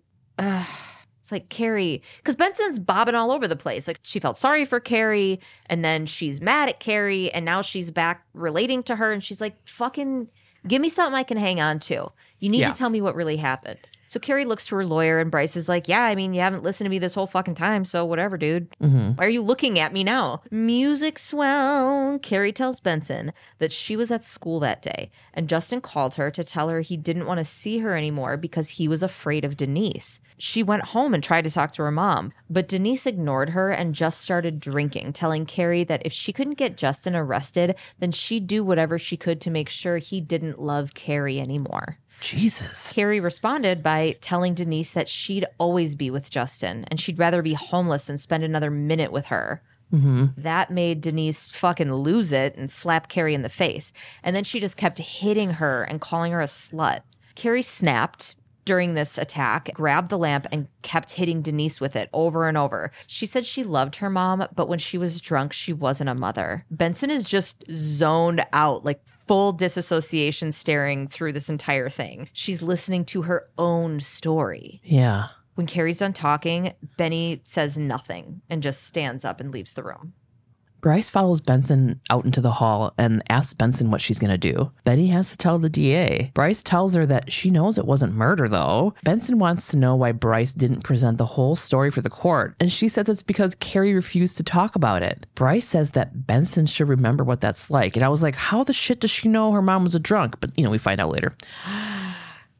it's like, Carrie, because Benson's bobbing all over the place. Like, she felt sorry for Carrie, and then she's mad at Carrie, and now she's back relating to her, and she's like, fucking give me something I can hang on to. You need to tell me what really happened. So Carrie looks to her lawyer, and Bryce is like, yeah, I mean, you haven't listened to me this whole fucking time, so whatever, dude. Why are you looking at me now? Music swell. Carrie tells Benson that she was at school that day, and Justin called her to tell her he didn't want to see her anymore because he was afraid of Denise. She went home and tried to talk to her mom, but Denise ignored her and just started drinking, telling Carrie that if she couldn't get Justin arrested, then she'd do whatever she could to make sure he didn't love Carrie anymore. Jesus. Carrie responded by telling Denise that she'd always be with Justin and she'd rather be homeless than spend another minute with her. That made Denise fucking lose it and slap Carrie in the face. And then she just kept hitting her and calling her a slut. Carrie snapped during this attack, grabbed the lamp and kept hitting Denise with it over and over. She said she loved her mom, but when she was drunk, she wasn't a mother. Benson is just zoned out, like full disassociation staring through this entire thing. She's listening to her own story. Yeah. When Carrie's done talking, Benny says nothing and just stands up and leaves the room. Bryce follows Benson out into the hall and asks Benson what she's going to do. Benny has to tell the DA. Bryce tells her that she knows it wasn't murder, though. Benson wants to know why Bryce didn't present the whole story for the court, and she says it's because Carrie refused to talk about it. Bryce says that Benson should remember what that's like, and I was like, how the shit does she know her mom was a drunk? But, we find out later.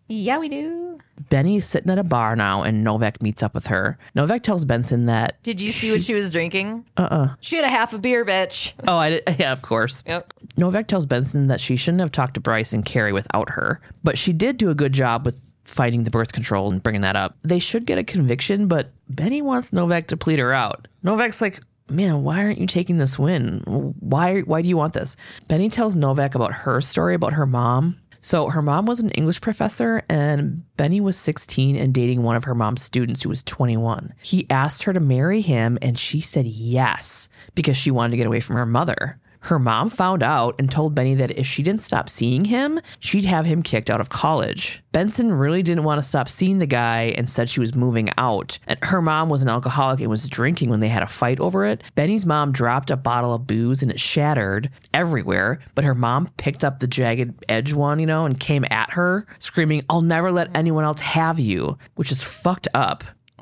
Yeah, we do. Benny's sitting at a bar now, and Novak meets up with her. Novak tells Benson that... Did you see what she was drinking? Uh-uh. She had a half a beer, bitch. Oh, I did. Yeah, of course. Yep. Novak tells Benson that she shouldn't have talked to Bryce and Carrie without her, but she did do a good job with fighting the birth control and bringing that up. They should get a conviction, but Benny wants Novak to plead her out. Novak's like, man, why aren't you taking this win? Why do you want this? Benny tells Novak about her story about her mom. So her mom was an English professor, and Benny was 16 and dating one of her mom's students who was 21. He asked her to marry him, and she said yes because she wanted to get away from her mother. Her mom found out and told Benny that if she didn't stop seeing him, she'd have him kicked out of college. Benson really didn't want to stop seeing the guy and said she was moving out. And her mom was an alcoholic and was drinking when they had a fight over it. Benny's mom dropped a bottle of booze and it shattered everywhere, but her mom picked up the jagged edge one, and came at her, screaming, "I'll never let anyone else have you," which is fucked up.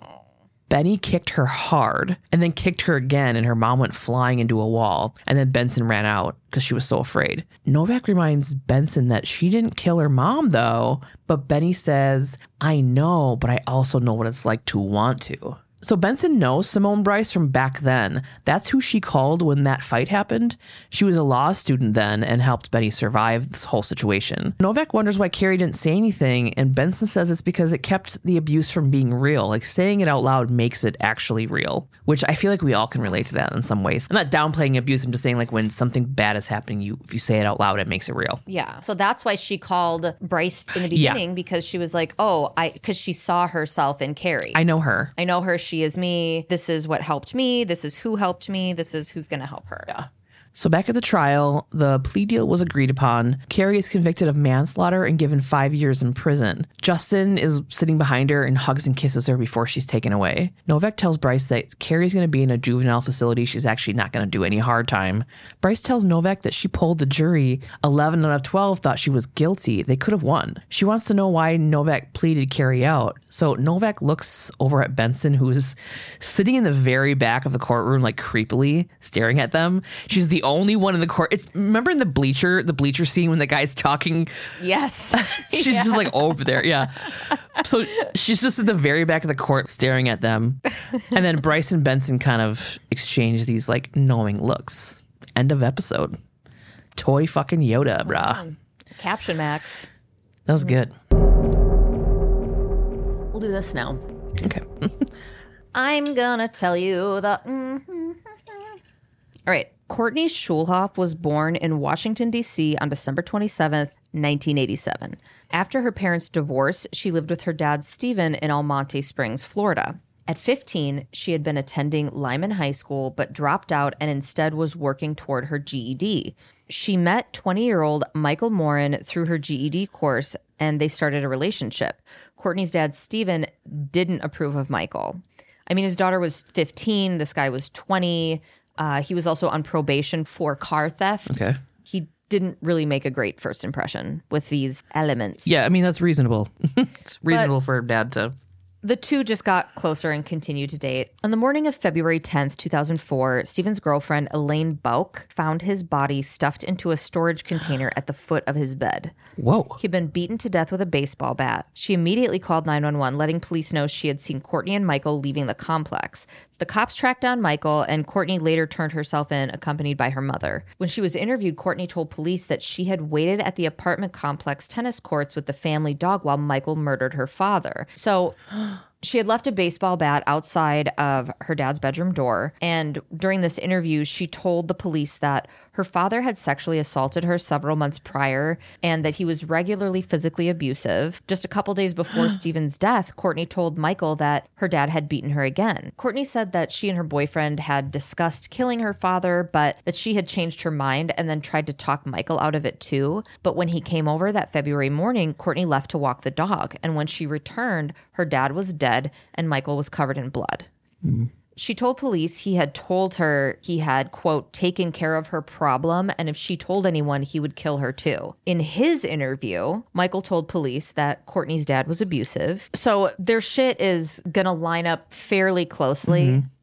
Benny kicked her hard and then kicked her again, and her mom went flying into a wall, and then Benson ran out because she was so afraid. Novak reminds Benson that she didn't kill her mom, though, but Benny says, "I know, but I also know what it's like to want to." So Benson knows Simone Bryce from back then. That's who she called when that fight happened. She was a law student then and helped Benny survive this whole situation. Novak wonders why Carrie didn't say anything, and Benson says it's because it kept the abuse from being real. Like, saying it out loud makes it actually real, which I feel like we all can relate to that in some ways. I'm not downplaying abuse. I'm just saying, like, when something bad is happening, if you say it out loud, it makes it real. Yeah. So that's why she called Bryce in the beginning, because she was like, because she saw herself in Carrie. I know her. She is me. This is what helped me. This is who helped me. This is who's going to help her. Yeah. So back at the trial, the plea deal was agreed upon. Carrie is convicted of manslaughter and given 5 years in prison. Justin is sitting behind her and hugs and kisses her before she's taken away. Novak tells Bryce that Carrie's going to be in a juvenile facility. She's actually not going to do any hard time. Bryce tells Novak that she polled the jury. 11 out of 12 thought she was guilty. They could have won. She wants to know why Novak pleaded Carrie out. So Novak looks over at Benson, who is sitting in the very back of the courtroom, like creepily staring at them. She's the only one in the court. Remember in the bleacher scene when the guy's talking? Yes. She's just like over there. Yeah. So she's just in the very back of the court staring at them. And then Bryce and Benson kind of exchange these like knowing looks. End of episode. Toy fucking Yoda, brah. Caption Max. That was good. We'll do this now. Okay. I'm gonna tell you the... All right. Courtney Schulhoff was born in Washington, D.C. on December 27th, 1987. After her parents' divorce, she lived with her dad, Stephen, in Almonte Springs, Florida. At 15, she had been attending Lyman High School, but dropped out and instead was working toward her GED. She met 20-year-old Michael Morin through her GED course, and they started a relationship. Courtney's dad, Stephen, didn't approve of Michael. I mean, his daughter was 15. This guy was 20. He was also on probation for car theft. Okay. He didn't really make a great first impression with these elements. Yeah, I mean, that's reasonable. It's reasonable for dad to... The two just got closer and continued to date. On the morning of February 10th, 2004, Stephen's girlfriend, Elaine Bauk, found his body stuffed into a storage container at the foot of his bed. Whoa. He'd been beaten to death with a baseball bat. She immediately called 911, letting police know she had seen Courtney and Michael leaving the complex. The cops tracked down Michael, and Courtney later turned herself in, accompanied by her mother. When she was interviewed, Courtney told police that she had waited at the apartment complex tennis courts with the family dog while Michael murdered her father. So... She had left a baseball bat outside of her dad's bedroom door, and during this interview, she told the police that her father had sexually assaulted her several months prior and that he was regularly physically abusive. Just a couple days before Stephen's death, Courtney told Michael that her dad had beaten her again. Courtney said that she and her boyfriend had discussed killing her father, but that she had changed her mind and then tried to talk Michael out of it too. But when he came over that February morning, Courtney left to walk the dog, and when she returned, her dad was dead and Michael was covered in blood. Mm. She told police he had told her he had, quote, taken care of her problem, and if she told anyone, he would kill her too. In his interview, Michael told police that Courtney's dad was abusive. So their shit is going to line up fairly closely. Mm-hmm.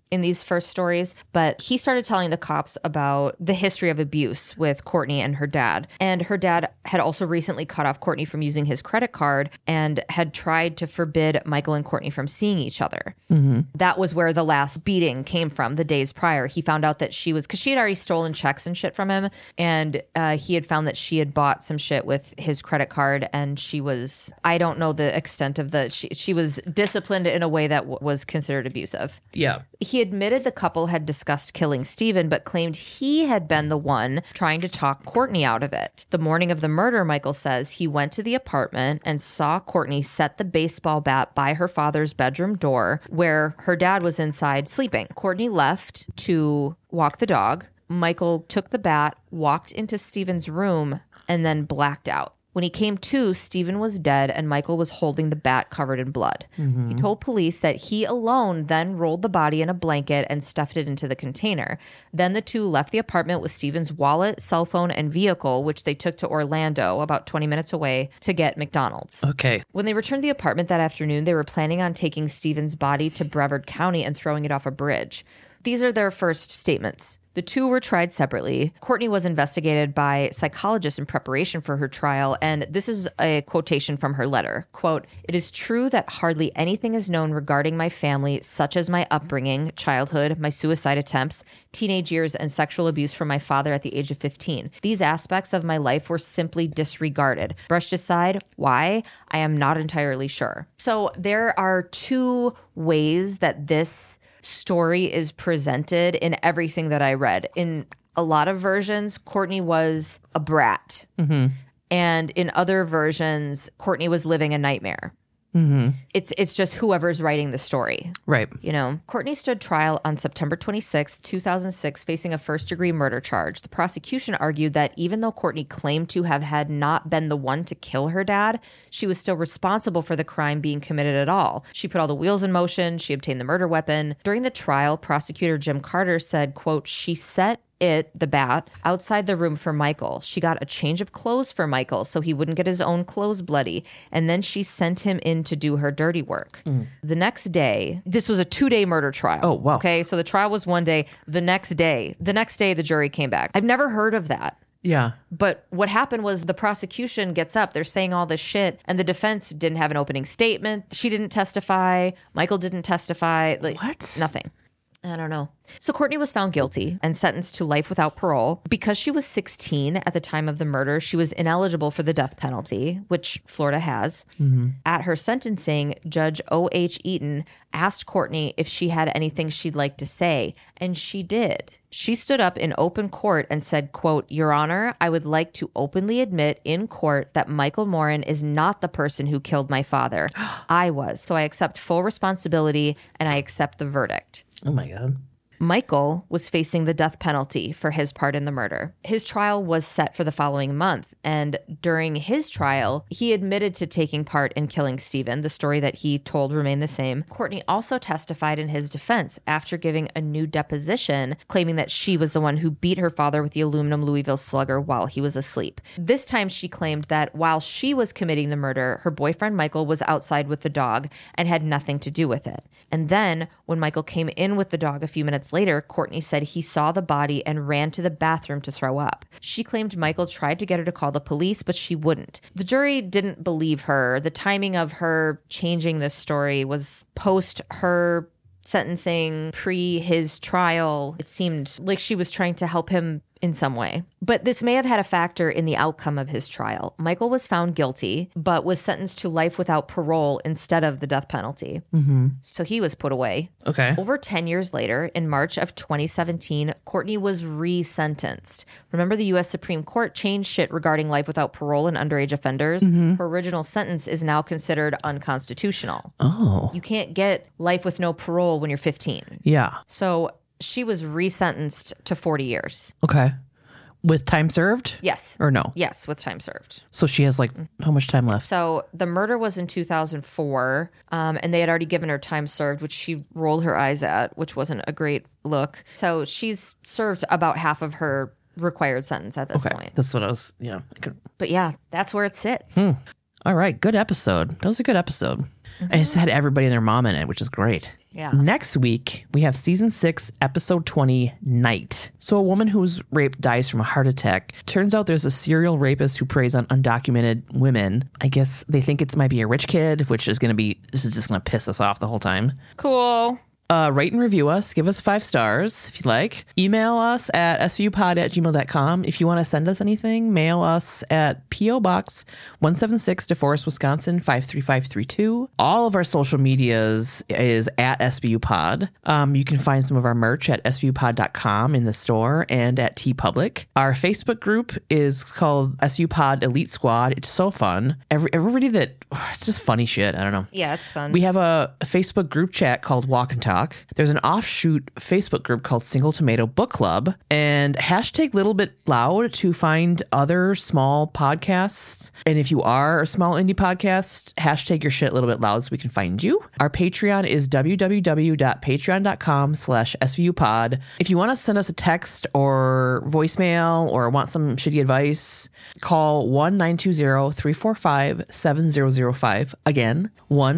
in these first stories, but he started telling the cops about the history of abuse with Courtney and her dad. And her dad had also recently cut off Courtney from using his credit card and had tried to forbid Michael and Courtney from seeing each other. That was where the last beating came from the days prior. He found out that because she had already stolen checks and shit from him, and he had found that she had bought some shit with his credit card, and she was, I don't know the extent of she was disciplined in a way that was considered abusive. Yeah. He admitted the couple had discussed killing Stephen, but claimed he had been the one trying to talk Courtney out of it. The morning of the murder, Michael says he went to the apartment and saw Courtney set the baseball bat by her father's bedroom door where her dad was inside sleeping. Courtney left to walk the dog. Michael took the bat, walked into Stephen's room, and then blacked out. When he came to, Stephen was dead and Michael was holding the bat covered in blood. He told police that he alone then rolled the body in a blanket and stuffed it into the container. Then the two left the apartment with Stephen's wallet, cell phone, and vehicle, which they took to Orlando, about 20 minutes away, to get McDonald's. Okay. When they returned to the apartment that afternoon, they were planning on taking Stephen's body to Brevard County and throwing it off a bridge. These are their first statements. The two were tried separately. Courtney was investigated by psychologists in preparation for her trial, and this is a quotation from her letter. Quote, "It is true that hardly anything is known regarding my family, such as my upbringing, childhood, my suicide attempts, teenage years, and sexual abuse from my father at the age of 15. These aspects of my life were simply disregarded, brushed aside. Why? I am not entirely sure." So there are two ways that this story is presented in everything that I read. In a lot of versions, Courtney was a brat. And in other versions, Courtney was living a nightmare. It's just whoever's writing the story. Right. You know, Courtney stood trial on September 26, 2006, facing a first-degree murder charge. The prosecution argued that even though Courtney claimed to have had not been the one to kill her dad, she was still responsible for the crime being committed at all. She put all the wheels in motion. She obtained the murder weapon. During the trial, prosecutor Jim Carter said, quote, "She set the bat, outside the room for Michael. She got a change of clothes for Michael so he wouldn't get his own clothes bloody. And then she sent him in to do her dirty work." The next day, this was a 2-day murder trial. Oh, wow. Okay, so the trial was one day. The next day, the jury came back. I've never heard of that. Yeah. But what happened was the prosecution gets up, they're saying all this shit, and the defense didn't have an opening statement. She didn't testify. Michael didn't testify. Like, What? Nothing. I don't know. So Courtney was found guilty and sentenced to life without parole. Because she was 16 at the time of the murder, she was ineligible for the death penalty, which Florida has. At her sentencing, Judge O.H. Eaton asked Courtney if she had anything she'd like to say, and she did. She stood up in open court and said, quote, "Your Honor, I would like to openly admit in court that Michael Morin is not the person who killed my father. I was. So I accept full responsibility and I accept the verdict." Oh my God. Michael was facing the death penalty for his part in the murder. His trial was set for the following month, and during his trial, he admitted to taking part in killing Stephen. The story that he told remained the same. Courtney also testified in his defense after giving a new deposition, claiming that she was the one who beat her father with the aluminum Louisville Slugger while he was asleep. This time she claimed that while she was committing the murder, her boyfriend Michael was outside with the dog and had nothing to do with it. And then when Michael came in with the dog a few minutes later, Courtney said he saw the body and ran to the bathroom to throw up. She claimed Michael tried to get her to call the police, but she wouldn't. The jury didn't believe her. The timing of her changing this story was post her sentencing, pre his trial. It seemed like she was trying to help him in some way. But this may have had a factor in the outcome of his trial. Michael was found guilty, but was sentenced to life without parole instead of the death penalty. So he was put away. Okay. Over 10 years later, in March of 2017, Courtney was re-sentenced. Remember, the U.S. Supreme Court changed shit regarding life without parole and underage offenders? Her original sentence is now considered unconstitutional. Oh. You can't get life with no parole when you're 15. Yeah. So she was re-sentenced to 40 years. Okay. With time served? Yes. Or no? Yes, with time served. So she has like how much time left? So the murder was in 2004, and they had already given her time served, which she rolled her eyes at, which wasn't a great look. So she's served about half of her required sentence at this point. That's what I was, yeah. But yeah, that's where it sits. All right. Good episode. That was a good episode. And it's had everybody and their mom in it, which is great. Yeah. Next week, we have season 6, episode 20, Night. So a woman who's raped dies from a heart attack. Turns out there's a serial rapist who preys on undocumented women. I guess they think it might be a rich kid, which is going to be, this is just going to piss us off the whole time. Cool. Rate and review us. Give us 5 stars if you like. Email us at svupod@gmail.com. If you want to send us anything, mail us at P.O. Box 176, DeForest, Wisconsin 53532. All of our social medias is at svupod. You can find some of our merch at svupod.com in the store and at TeePublic. Our Facebook group is called svupod Elite Squad. It's so fun. Everybody it's just funny shit. I don't know. Yeah, it's fun. We have a Facebook group chat called Walk and Talk. There's an offshoot Facebook group called Single Tomato Book Club, and hashtag Little Bit Loud to find other small podcasts. And if you are a small indie podcast, hashtag your shit Little Bit Loud so we can find you. Our Patreon is www.patreon.com/svupod. If you want to send us a text or voicemail or want some shitty advice, call 1-920-345-7005. Again,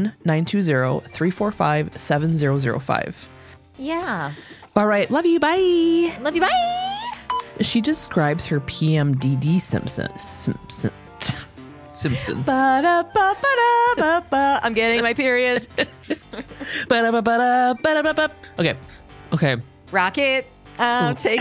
1-920-345-7005. Yeah. All right. Love you. Bye. Love you. Bye. She describes her PMDD Simpsons. Ba-da-ba-ba-da-ba-ba. I'm getting my period. Ba-da-ba-ba-da, ba-da-ba-ba. Okay. Rocket. Take.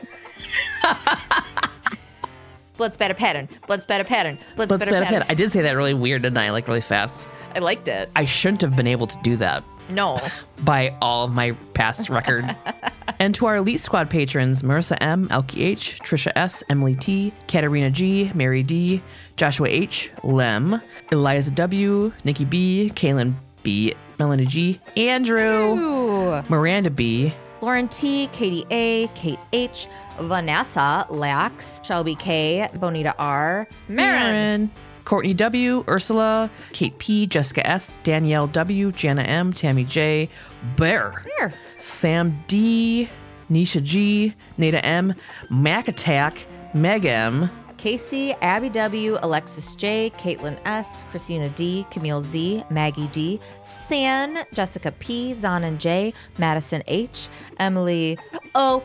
Blood spatter pattern. Blood spatter pattern. Blood spatter pattern. I did say that really weird, didn't I? Like really fast. I liked it. I shouldn't have been able to do that. No. By all of my past record. And to our Elite Squad patrons, Marissa M., Elkie H., Trisha S., Emily T., Katarina G., Mary D., Joshua H., Lem, Eliza W., Nikki B., Kaylin B., Melanie G., Andrew, Ooh. Miranda B., Lauren T., Katie A., Kate H., Vanessa Lax, Shelby K., Bonita R., Marin. Courtney W., Ursula, Kate P., Jessica S., Danielle W., Jana M., Tammy J., Bear, Sam D., Nisha G., Nada M., Mac Attack, Meg M., Casey, Abby W., Alexis J., Caitlin S., Christina D., Camille Z., Maggie D., San, Jessica P., Zanan J., Madison H., Emily. Oh.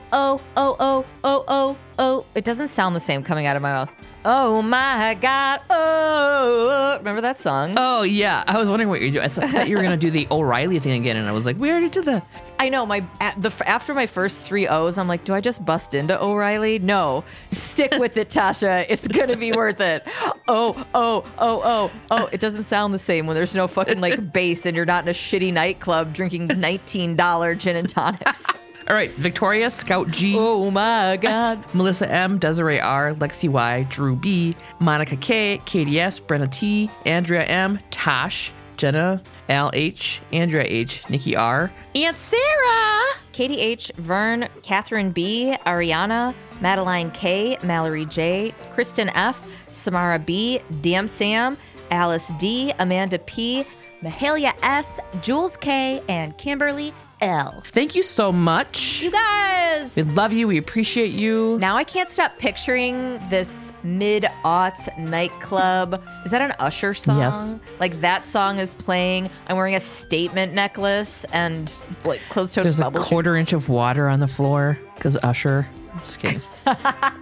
It doesn't sound the same coming out of my mouth. Oh my God. Oh. Remember that song? Oh, yeah. I was wondering what you're doing. I thought you were going to do the O'Reilly thing again. And I was like, we already did that. I know. After my first 3 O's, I'm like, do I just bust into O'Reilly? No. Stick with it, Tasha. It's going to be worth it. Oh. It doesn't sound the same when there's no fucking like bass and you're not in a shitty nightclub drinking $19 gin and tonics. All right, Victoria, Scout G. Oh my God. Melissa M., Desiree R., Lexi Y., Drew B., Monica K., Katie S., Brenna T., Andrea M., Tosh, Jenna, Al H., Andrea H., Nikki R., Aunt Sarah, Katie H., Vern, Catherine B., Ariana, Madeline K., Mallory J., Kristen F., Samara B., DM Sam, Alice D., Amanda P., Mahalia S., Jules K., and Kimberly L. Thank you so much. You guys. We love you. We appreciate you. Now I can't stop picturing this mid-aughts nightclub. Is that an Usher song? Yes. Like that song is playing. I'm wearing a statement necklace and like closed-toed There's bubble. a quarter-inch of water on the floor because Usher. I'm just kidding. Oh.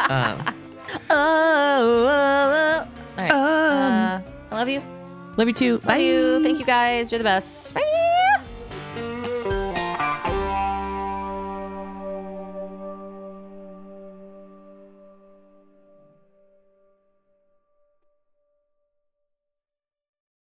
All right. I love you. Love you too. Love Bye. you. Thank you guys. You're the best. Bye.